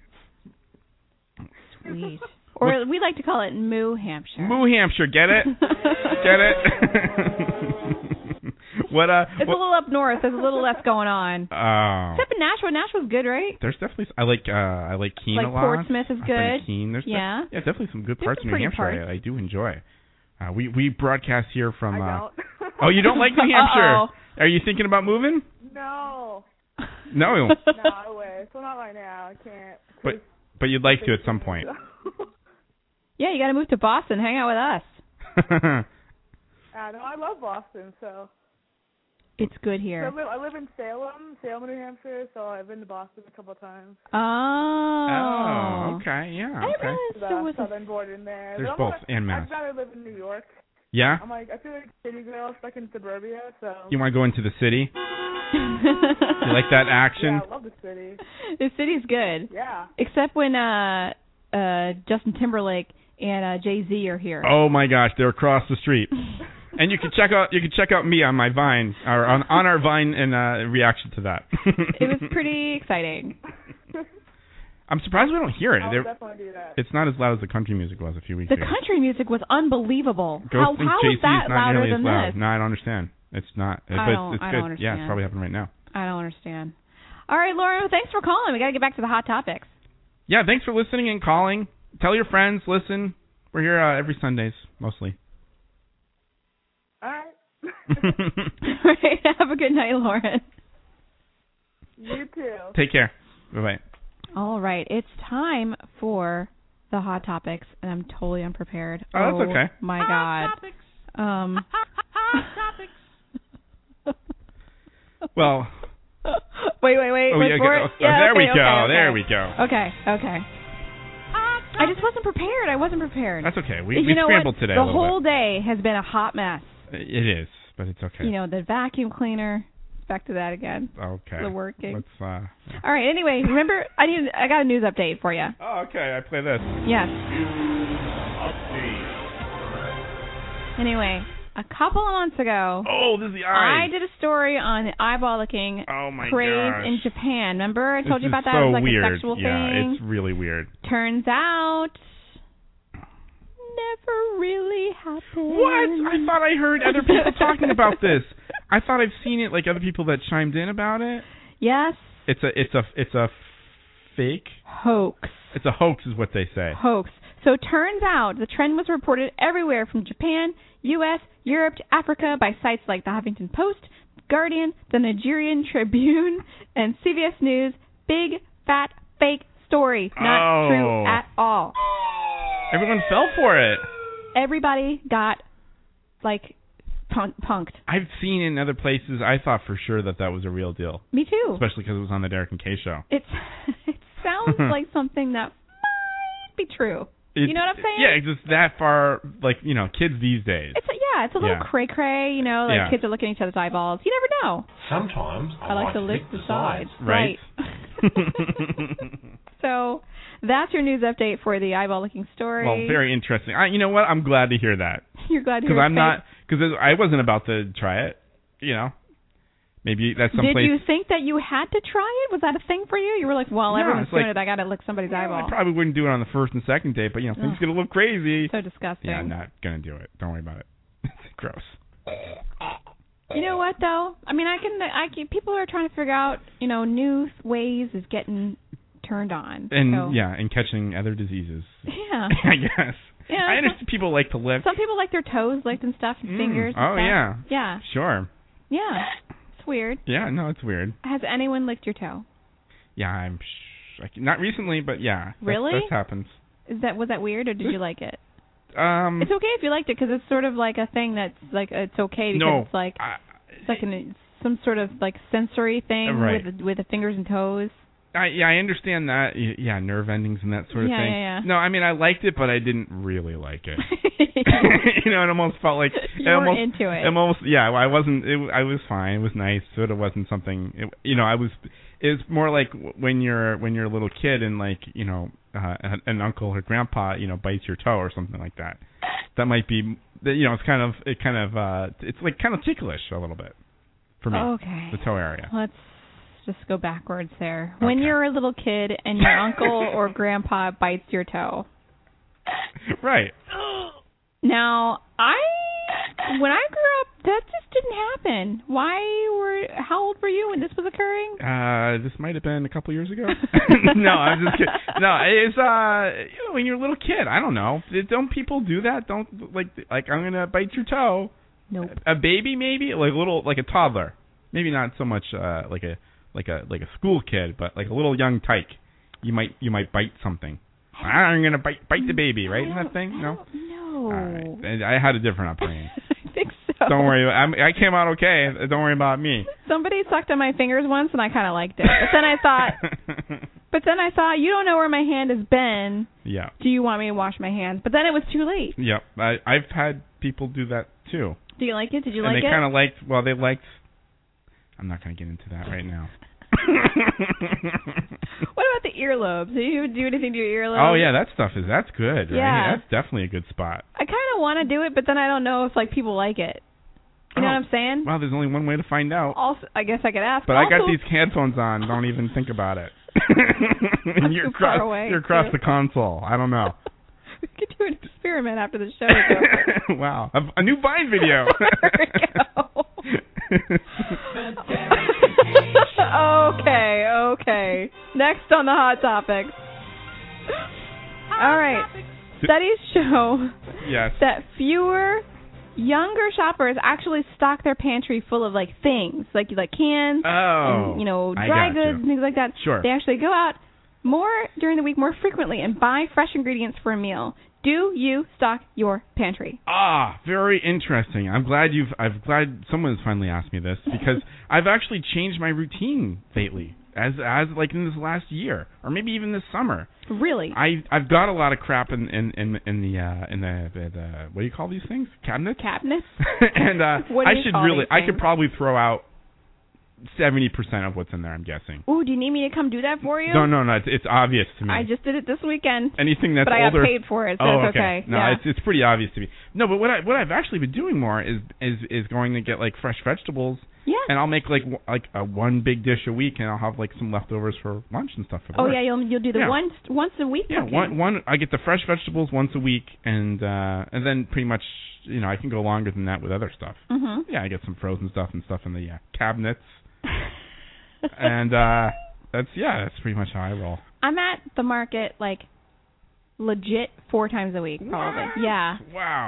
Sweet. Or we like to call it Moo Hampshire. Moo Hampshire, get it? Get it? What uh? It's what, a little up north. There's a little less going on. Oh. Except in Nashville. Nashville's good, right? There's definitely. I like. Uh, I like Keene Like a lot. Portsmouth is I've been to good. Keene. There's Yeah. def- yeah, definitely some good There's parts some of New pretty Hampshire. parts. I, I do enjoy. Uh, we we broadcast here from. I uh, don't. Oh, you don't like New Hampshire? Uh-oh. Are you thinking about moving? No. No. no, I wish. Well, not right now. I can't. But but you'd like to at some point. Yeah, you got to move to Boston. Hang out with us. Uh, no, I love Boston, so. It's good So here. I, live, I live in Salem, Salem, New Hampshire, so I've been to Boston a couple of times. Oh. Oh, okay, yeah, I okay. realized The there was a- southern border in there. There's But I'm both, not- and Mass. I'd rather live in New York. Yeah? I'm like, I feel like a city girl stuck in suburbia, so. You want to go into the city? You like that action? Yeah, I love the city. The city's good. Yeah. Except when uh uh Justin Timberlake and uh Jay-Z are here. Oh my gosh, they're across the street. And you can check out you can check out me on my Vine or on on our Vine and uh, reaction to that. It was pretty exciting. I'm surprised we don't hear it. I'll There- definitely do that. It's not as loud as the country music was a few weeks The ago. country music was unbelievable. Ghost how thinks how J is C that is not louder nearly than as loud. this? No, I don't understand. It's not. I but don't- it's, it's I good. don't Yeah, it's understand. probably happening right now. I don't understand. All right, Laura, thanks for calling. We got to get back to the hot topics. Yeah, thanks for listening and calling. Tell your friends, listen. We're here uh, every Sundays, mostly. All right. All right, have a good night, Lauren. You too. Take care. Bye-bye. All right, it's time for the hot topics, and I'm totally unprepared. Oh, that's okay. My Hot God. topics. Um. Hot topics. Well. Wait, wait, wait. Oh, wait yeah, for go- it. oh, Yeah, there okay, we okay, go. okay. There we go. Okay, okay. I just wasn't prepared. I wasn't prepared. That's okay. We, you we know scrambled what? today The a little whole day has been a hot mess. bit. It is, but it's okay. You know, the vacuum cleaner. Back to that again. Okay. The working. Let's, uh, yeah. All right. Anyway, remember, I need. I got a news update for you. Oh, okay. I play this. Yes. Anyway, a couple of months ago. Oh, this is the eye. I did a story on the eyeball licking oh my craze gosh. in Japan. Remember, I told this you about is that? so it was like weird. a sexual yeah, thing. it's really weird. Turns out, never really happened. What? I thought I heard other people talking about this. I thought I've seen it, like other people that chimed in about it. Yes. It's a, it's a, it's a fake hoax. It's a hoax, is what they say. Hoax. So it turns out the trend was reported everywhere from Japan, U S, Europe to Africa by sites like the Huffington Post, Guardian, the Nigerian Tribune, and C B S News. Big, fat, fake story. Not oh. true at all. Everyone fell for it. Everybody got, like, punk- punked. I've seen in other places, I thought for sure that that was a real deal. Me too. Especially because it was on the Derek and Kay show. It's, it sounds like something that might be true. It, you know what I'm saying? Yeah, it's just that far, like, you know, kids these days. It's a, yeah, it's a little yeah. cray-cray, you know, like yeah. kids are looking at each other's eyeballs. You never know. Sometimes I, I like, like to lick the sides. Right. right. So that's your news update for the eyeball-licking story. Well, very interesting. I, you know what? I'm glad to hear that. You're glad to hear Because I'm fake. not, because I wasn't about to try it, you know. Maybe that's someplace. Did you think that you had to try it? Was that a thing for you? You were like, well, No, everyone's it's doing like- it. I got to lick somebody's Well, eyeball. I probably wouldn't do it on the first and second date, but, you know, things Ugh. get a little crazy. So disgusting. Yeah, I'm not going to do it. Don't worry about it. It's gross. You know what, though? I mean, I can, I can, people are trying to figure out, you know, new ways is getting turned on. And, so. yeah, and catching other diseases. Yeah. I guess. Yeah, I understand people like to lick. Some people like their toes licked and stuff, and Mm. fingers and Oh, stuff. yeah. Yeah. Sure. Yeah. It's weird. Yeah, no, it's weird. Has anyone licked your toe? Yeah, I'm sh- I can- not recently, but yeah. That, Really? That happens. Is that was that weird, or did you like it? Um, It's okay if you liked it, because it's sort of like a thing that's like it's okay because No, it's like I- it's like an, some sort of like sensory thing Right. with the, with the fingers and toes. I, yeah, I understand that. Y- Yeah, nerve endings and that sort of Yeah, thing. yeah, yeah. No, I mean, I liked it, but I didn't really like it. you know, it almost felt like You it were almost, into it. Almost, yeah. I wasn't. It, I was fine. It was nice. Sort of wasn't something. It, you know, I was. It was more like when you're when you're a little kid and like you know uh, an, an uncle or grandpa you know bites your toe or something like that. That might be. You know, it's kind of it kind of uh, it's like kind of ticklish a little bit for me. Okay. The toe area. Let's just go backwards there. When you're a little kid and your uncle or grandpa bites your toe. Right. Now, I when I grew up, that just didn't happen. Why were? How old were you when this was occurring? Uh, this might have been a couple years ago. No, I'm just kidding. No, it's uh, you know, when you're a little kid, I don't know. Don't people do that? Don't like like I'm gonna bite your toe. Nope. A baby maybe, like a little, like a toddler. Maybe not so much uh, like a like a like a school kid, but like a little young tyke. You might you might bite something. I'm gonna bite bite the baby, right? Isn't that thing? No. No. All right. I had a different upbringing. I think so. Don't worry. I'm, I came out okay. Don't worry about me. Somebody sucked on my fingers once, and I kind of liked it. But then I thought, but then I thought, you don't know where my hand has been. Yeah. Do you want me to wash my hands? But then it was too late. Yep. I, I've had people do that too. Do you like it? Did you and like they it? kind of liked. Well, they liked. I'm not going to get into that right now. What about the earlobes? Do you do anything to your earlobes? Oh yeah, that stuff is that's good. Right? Yeah. That's definitely a good spot. I kind of want to do it, but then I don't know if like people like it. You know Oh. what I'm saying? Well, there's only one way to find out. Also, I guess I could ask. But also, I got these headphones on. Don't even think about it. you're too across, far away, you're across too. the console. I don't know. We could do an experiment after the show is over. Wow, a, a new Vine video. There we go. okay, okay. Next on the Hot Topics. All right. Studies show Yes. that fewer younger shoppers actually stock their pantry full of like things, like like cans, Oh, and, you know, I dry got goods you. and things like that. Sure. They actually go out more during the week, more frequently, and buy fresh ingredients for a meal. Do you stock your pantry? Ah, very interesting. I'm glad you've. I'm glad someone's finally asked me this because I've actually changed my routine lately, as as like in this last year, or maybe even this summer. Really? I I've got a lot of crap in in in, in the uh, in the, the the what do you call these things? Cabinets. Cabinets. and uh, What do I you should call really. these I could things? probably throw out seventy percent of what's in there. I'm guessing. Ooh, do you need me to come do that for you? No, no, no. It's, it's obvious to me. I just did it this weekend. Anything that's but I older. got paid for it, so oh, it's okay. No, yeah. it's it's pretty obvious to me. No, but what I what I've actually been doing more is is is going to get like fresh vegetables. Yeah. And I'll make like w- like a one big dish a week, and I'll have like some leftovers for lunch and stuff. For Oh work. yeah, you'll you'll do the Yeah. once once a week. Yeah, cooking. one one I get the fresh vegetables once a week, and uh and then pretty much you know I can go longer than that with other stuff. Mhm. Yeah, I get some frozen stuff and stuff in the uh, cabinets, and uh that's yeah, that's pretty much how I roll. I'm at the market like legit four times a week, probably. Yeah. Wow.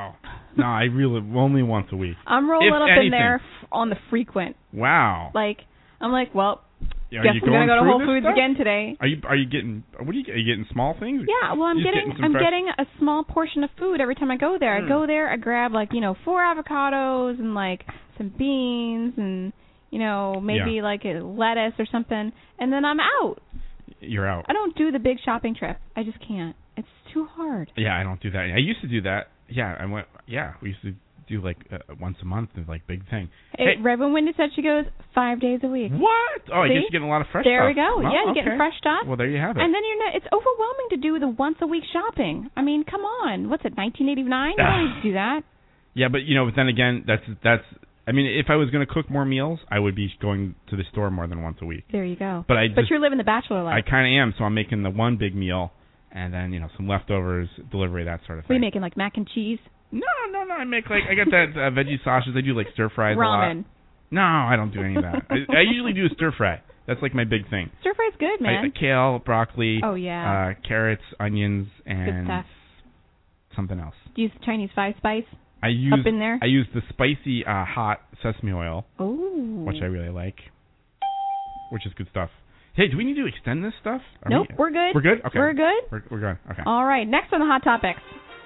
No, I really only once a week. I'm rolling If up anything. in there f- on the frequent. Wow. Like, I'm like, well, Are guess you I'm going to going go to through Whole this Foods stuff? again today. Are you are you getting what are you are you getting small things? Yeah, well, I'm You're just getting, some I'm fresh- getting a small portion of food every time I go there. Mm. I go there, I grab like, you know, four avocados and like some beans and, you know, maybe Yeah. like a lettuce or something, and then I'm out. You're out. I don't do the big shopping trip. I just can't. It's too hard. Yeah, I don't do that. I used to do that. Yeah, I went. Yeah, we used to do like uh, once a month, and like big thing. Hey, Reverend Wendy said she goes five days a week. What? Oh, I See? guess you're getting a lot of fresh there stuff. we go. Well, yeah, you're okay. getting fresh stuff. Well, there you have it. And then you're not, it's overwhelming to do the once a week shopping. I mean, come on. What's it, nineteen eighty-nine? You don't need to do that. Yeah, but you know, but then again, that's that's. I mean, if I was going to cook more meals, I would be going to the store more than once a week. There you go. But I But just, you're living the bachelor life. I kind of am, so I'm making the one big meal, and then you know some leftovers, delivery, that sort of What are thing. you making, like mac and cheese? No, no, no. I make like I got that uh, veggie sausage. I do like stir fries a lot. Ramen. No, I don't do any of that. I, I usually do a stir fry. That's like my big thing. Stir fry's good, man. I, uh, kale, broccoli. Oh, yeah. Uh, carrots, onions, and stuff. something else. Do you use Chinese five spice? I use Up in there? I use the spicy uh, hot sesame oil, Ooh. which I really like, which is good stuff. Hey, do we need to extend this stuff? Are Nope, we, we're good. We're good. Okay. We're good. We're, we're good. Okay. All right, next on the Hot Topics.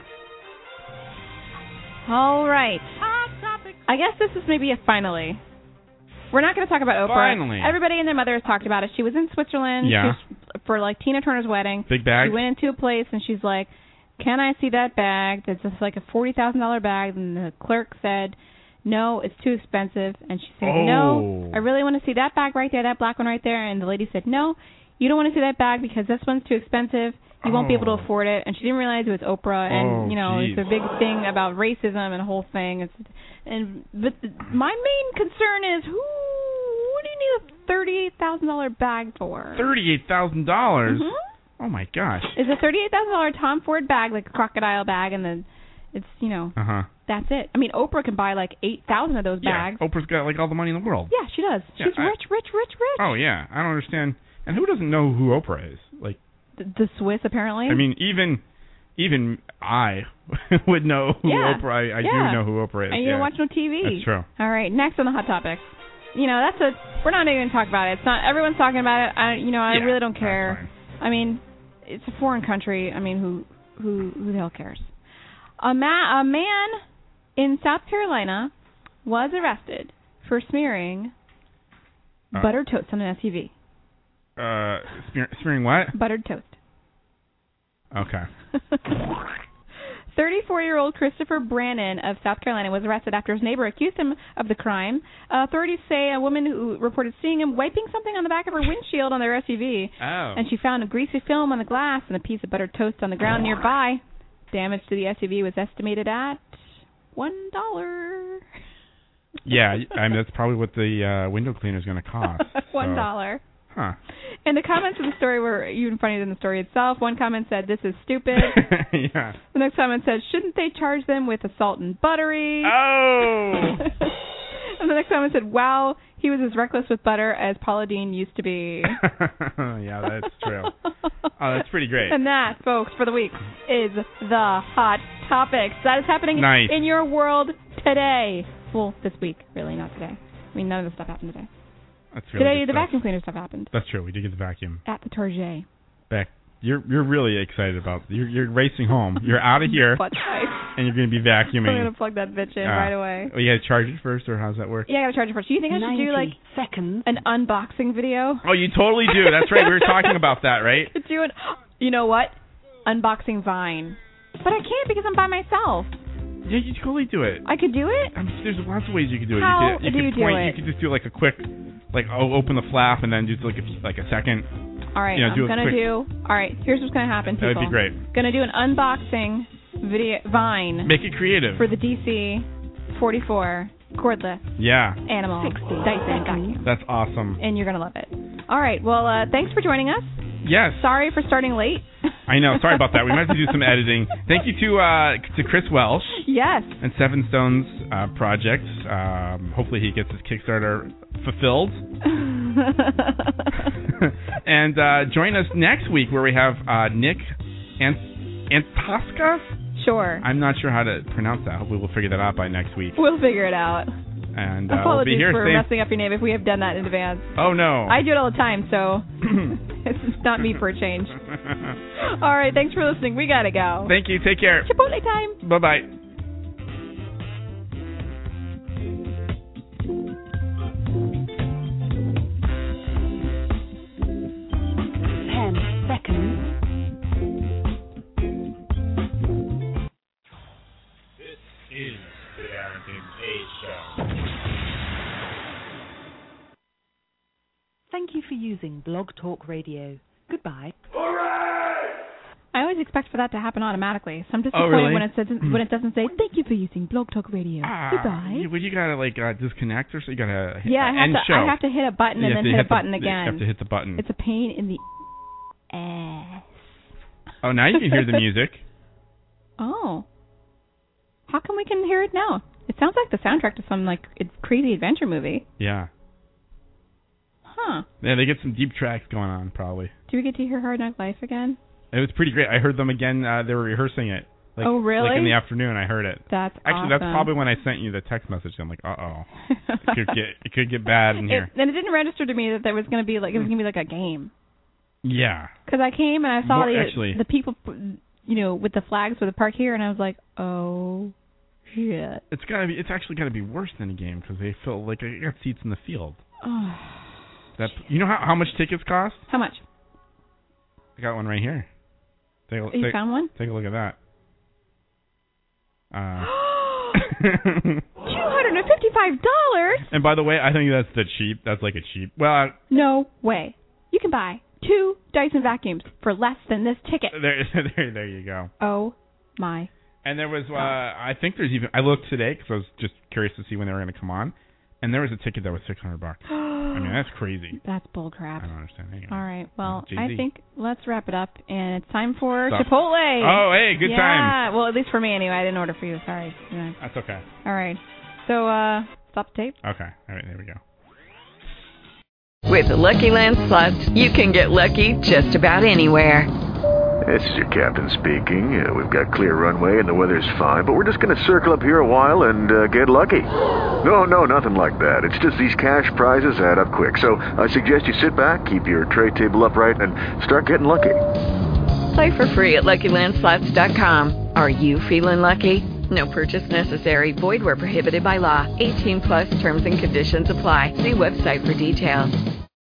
All right. Hot topics. I guess this is maybe a finally. We're not going to talk about Oprah. Finally. Everybody and their mother has talked about it. She was in Switzerland. Yeah. She was for like Tina Turner's wedding. Big bag. She went into a place and she's like, "Can I see that bag? That's just like a forty thousand dollar bag." And the clerk said, "No, it's too expensive." And she said, Oh. "No, I really want to see that bag right there, that black one right there." And the lady said, "No, you don't want to see that bag because this one's too expensive. You won't be able to Oh. afford it." And she didn't realize it was Oprah, and Oh, you know, geez. it's a big thing about racism and the whole thing. It's, and but the, my main concern is who what do you need a thirty-eight thousand dollar bag for? Thirty-eight thousand dollars. Mm-hmm. Oh my gosh. It's a thirty-eight thousand dollar Tom Ford bag, like a crocodile bag, and then it's you know Uh huh. that's it. I mean, Oprah can buy like eight thousand of those Yeah. bags. Oprah's got like all the money in the world. Yeah, she does. Yeah, She's I- rich, rich, rich, rich. Oh yeah. I don't understand. And who doesn't know who Oprah is? Like, The, the Swiss, apparently. I mean, even even I would know who Yeah. Oprah. I, I Yeah. do know who Oprah is. And you yeah. don't watch no T V. That's true. All right, next on the Hot Topics. You know, that's a we're not even going to talk about it. It's not everyone's talking about it. I you know, I Yeah, really don't care. I mean, it's a foreign country. I mean, who who who the hell cares? A ma- a man in South Carolina was arrested for smearing Uh. buttered toast on an S U V. Uh, smear, smearing what? Buttered toast. Okay. thirty-four-year-old Christopher Brannon of South Carolina was arrested after his neighbor accused him of the crime. Uh, authorities say a woman who reported seeing him wiping something on the back of her windshield on their S U V. Oh. And she found a greasy film on the glass and a piece of buttered toast on the ground nearby. Damage to the S U V was estimated at one dollar. Yeah, I mean that's probably what the uh, window cleaner is going to cost. One so. dollar. Huh. And the comments of the story were even funnier than the story itself. One comment said, "This is stupid." Yeah. The next comment said, "Shouldn't they charge them with assault and buttery?" Oh. And the next comment said, "Wow, he was as reckless with butter as Paula Deen used to be." Yeah, that's true. Oh, that's pretty great. And that, folks, for the week is the Hot Topics. That is happening Nice. in your world today. Well, this week, really, not today. I mean, none of the stuff happened today. That's really Today, good the stuff. vacuum cleaner stuff happened That's true. We did get the vacuum at the Target. back. You're you're really excited about. You're you're racing home. You're out of here, Butt tight. and you're going to be I'm vacuuming. going to plug that bitch in Uh, right away. Oh, you got to charge it first, or how does that work? Yeah, I got to charge it first. Do you think I should do, like, seconds. an unboxing video? Oh, you totally do. That's right. We were talking about that, right? Do an, you know what? Unboxing Vine. But I can't because I'm by myself. Yeah, you totally do it. I could do it? I mean, there's lots of ways you could do it. How you could, do you you could do point, it? You could just do like a quick, like oh, open the flap and then just like a, like a second. All right, you know, I'm do a going to quick, do... All right, here's what's going to happen, people. That would be great. Going to do an unboxing video Vine. Make it creative. For the D C forty-four cordless Yeah. animal Dyson vacuum. That's awesome. And you're going to love it. All right, well, uh, thanks for joining us. Yes. Sorry for starting late. I know. Sorry about that. We might have to do some editing. Thank you to uh, to Chris Welsh. Yes. And Seven Stones uh, Project. Um, hopefully he gets his Kickstarter fulfilled. And uh, join us next week where we have uh, Nick Ant- Antosca. Sure. I'm not sure how to pronounce that. Hopefully we'll figure that out by next week. We'll figure it out. And uh, we'll Apologies be here for same... messing up your name if we have done that in advance. Oh, no. I do it all the time, so it's not me for a change. All right, thanks for listening. We got to go. Thank you. Take care. Chipotle time. Bye-bye. Ten seconds. This is the Darrington K Show. Thank you for using Blog Talk Radio. Goodbye. I always expect for that to happen automatically, so I'm disappointed Oh, really? when it says when it doesn't say thank you for using Blog Talk Radio. Ah, Goodbye. You, well, you gotta like uh, disconnect or so. You gotta hit, Yeah, uh, I have end to. show. I have to hit a button You and have then to hit a the- button again. You have to hit the button. It's a pain in the ass. Oh, now you can hear the music. Oh, how come we can hear it now? It sounds like the soundtrack to some like crazy adventure movie. Yeah. Huh. Yeah, they get some deep tracks going on probably. Do we get to hear Hard Knock Life again? It was pretty great. I heard them again. Uh, they were rehearsing it. Like, Oh, really? Like in the afternoon, I heard it. That's Actually, awesome. that's probably when I sent you the text message. I'm like, uh oh, it could get it could get bad in here. It, and it didn't register to me that there was going to be like it was going to be like a game. Yeah. Because I came and I saw More- the actually- the people, you know, with the flags for the park here, and I was like, oh shit. It's gotta be. It's actually gotta be worse than a game because they fill like I got seats in the field. Oh. That you know how how much tickets cost? How much? I got one right here. Take a, You take, found one? Take a look at that. Uh, Two hundred and fifty-five dollars. and by the way, I think that's the cheap. That's like a cheap. Well, I, No way. You can buy two Dyson vacuums for less than this ticket. there, there, there you go. Oh my. And there was, uh, I think there's even. I looked today because I was just curious to see when they were going to come on, and there was a ticket that was six hundred bucks. I mean, that's crazy. That's bull crap. I don't understand. Anyway. All right. Well, Jay-Z. I think let's wrap it up, and it's time for Stop. Chipotle. Oh, hey, good yeah. time. Yeah. Well, at least for me, anyway. I didn't order for you. Sorry. Yeah. That's okay. All right. So, uh, stop the tape. Okay. All right. There we go. With the Lucky Land Slots, you can get lucky just about anywhere. This is your captain speaking. Uh, we've got clear runway and the weather's fine, but we're just going to circle up here a while and uh, get lucky. No, no, nothing like that. It's just these cash prizes add up quick. So I suggest you sit back, keep your tray table upright, and start getting lucky. Play for free at Lucky Land Slots dot com. Are you feeling lucky? No purchase necessary. Void where prohibited by law. eighteen plus terms and conditions apply. See website for details.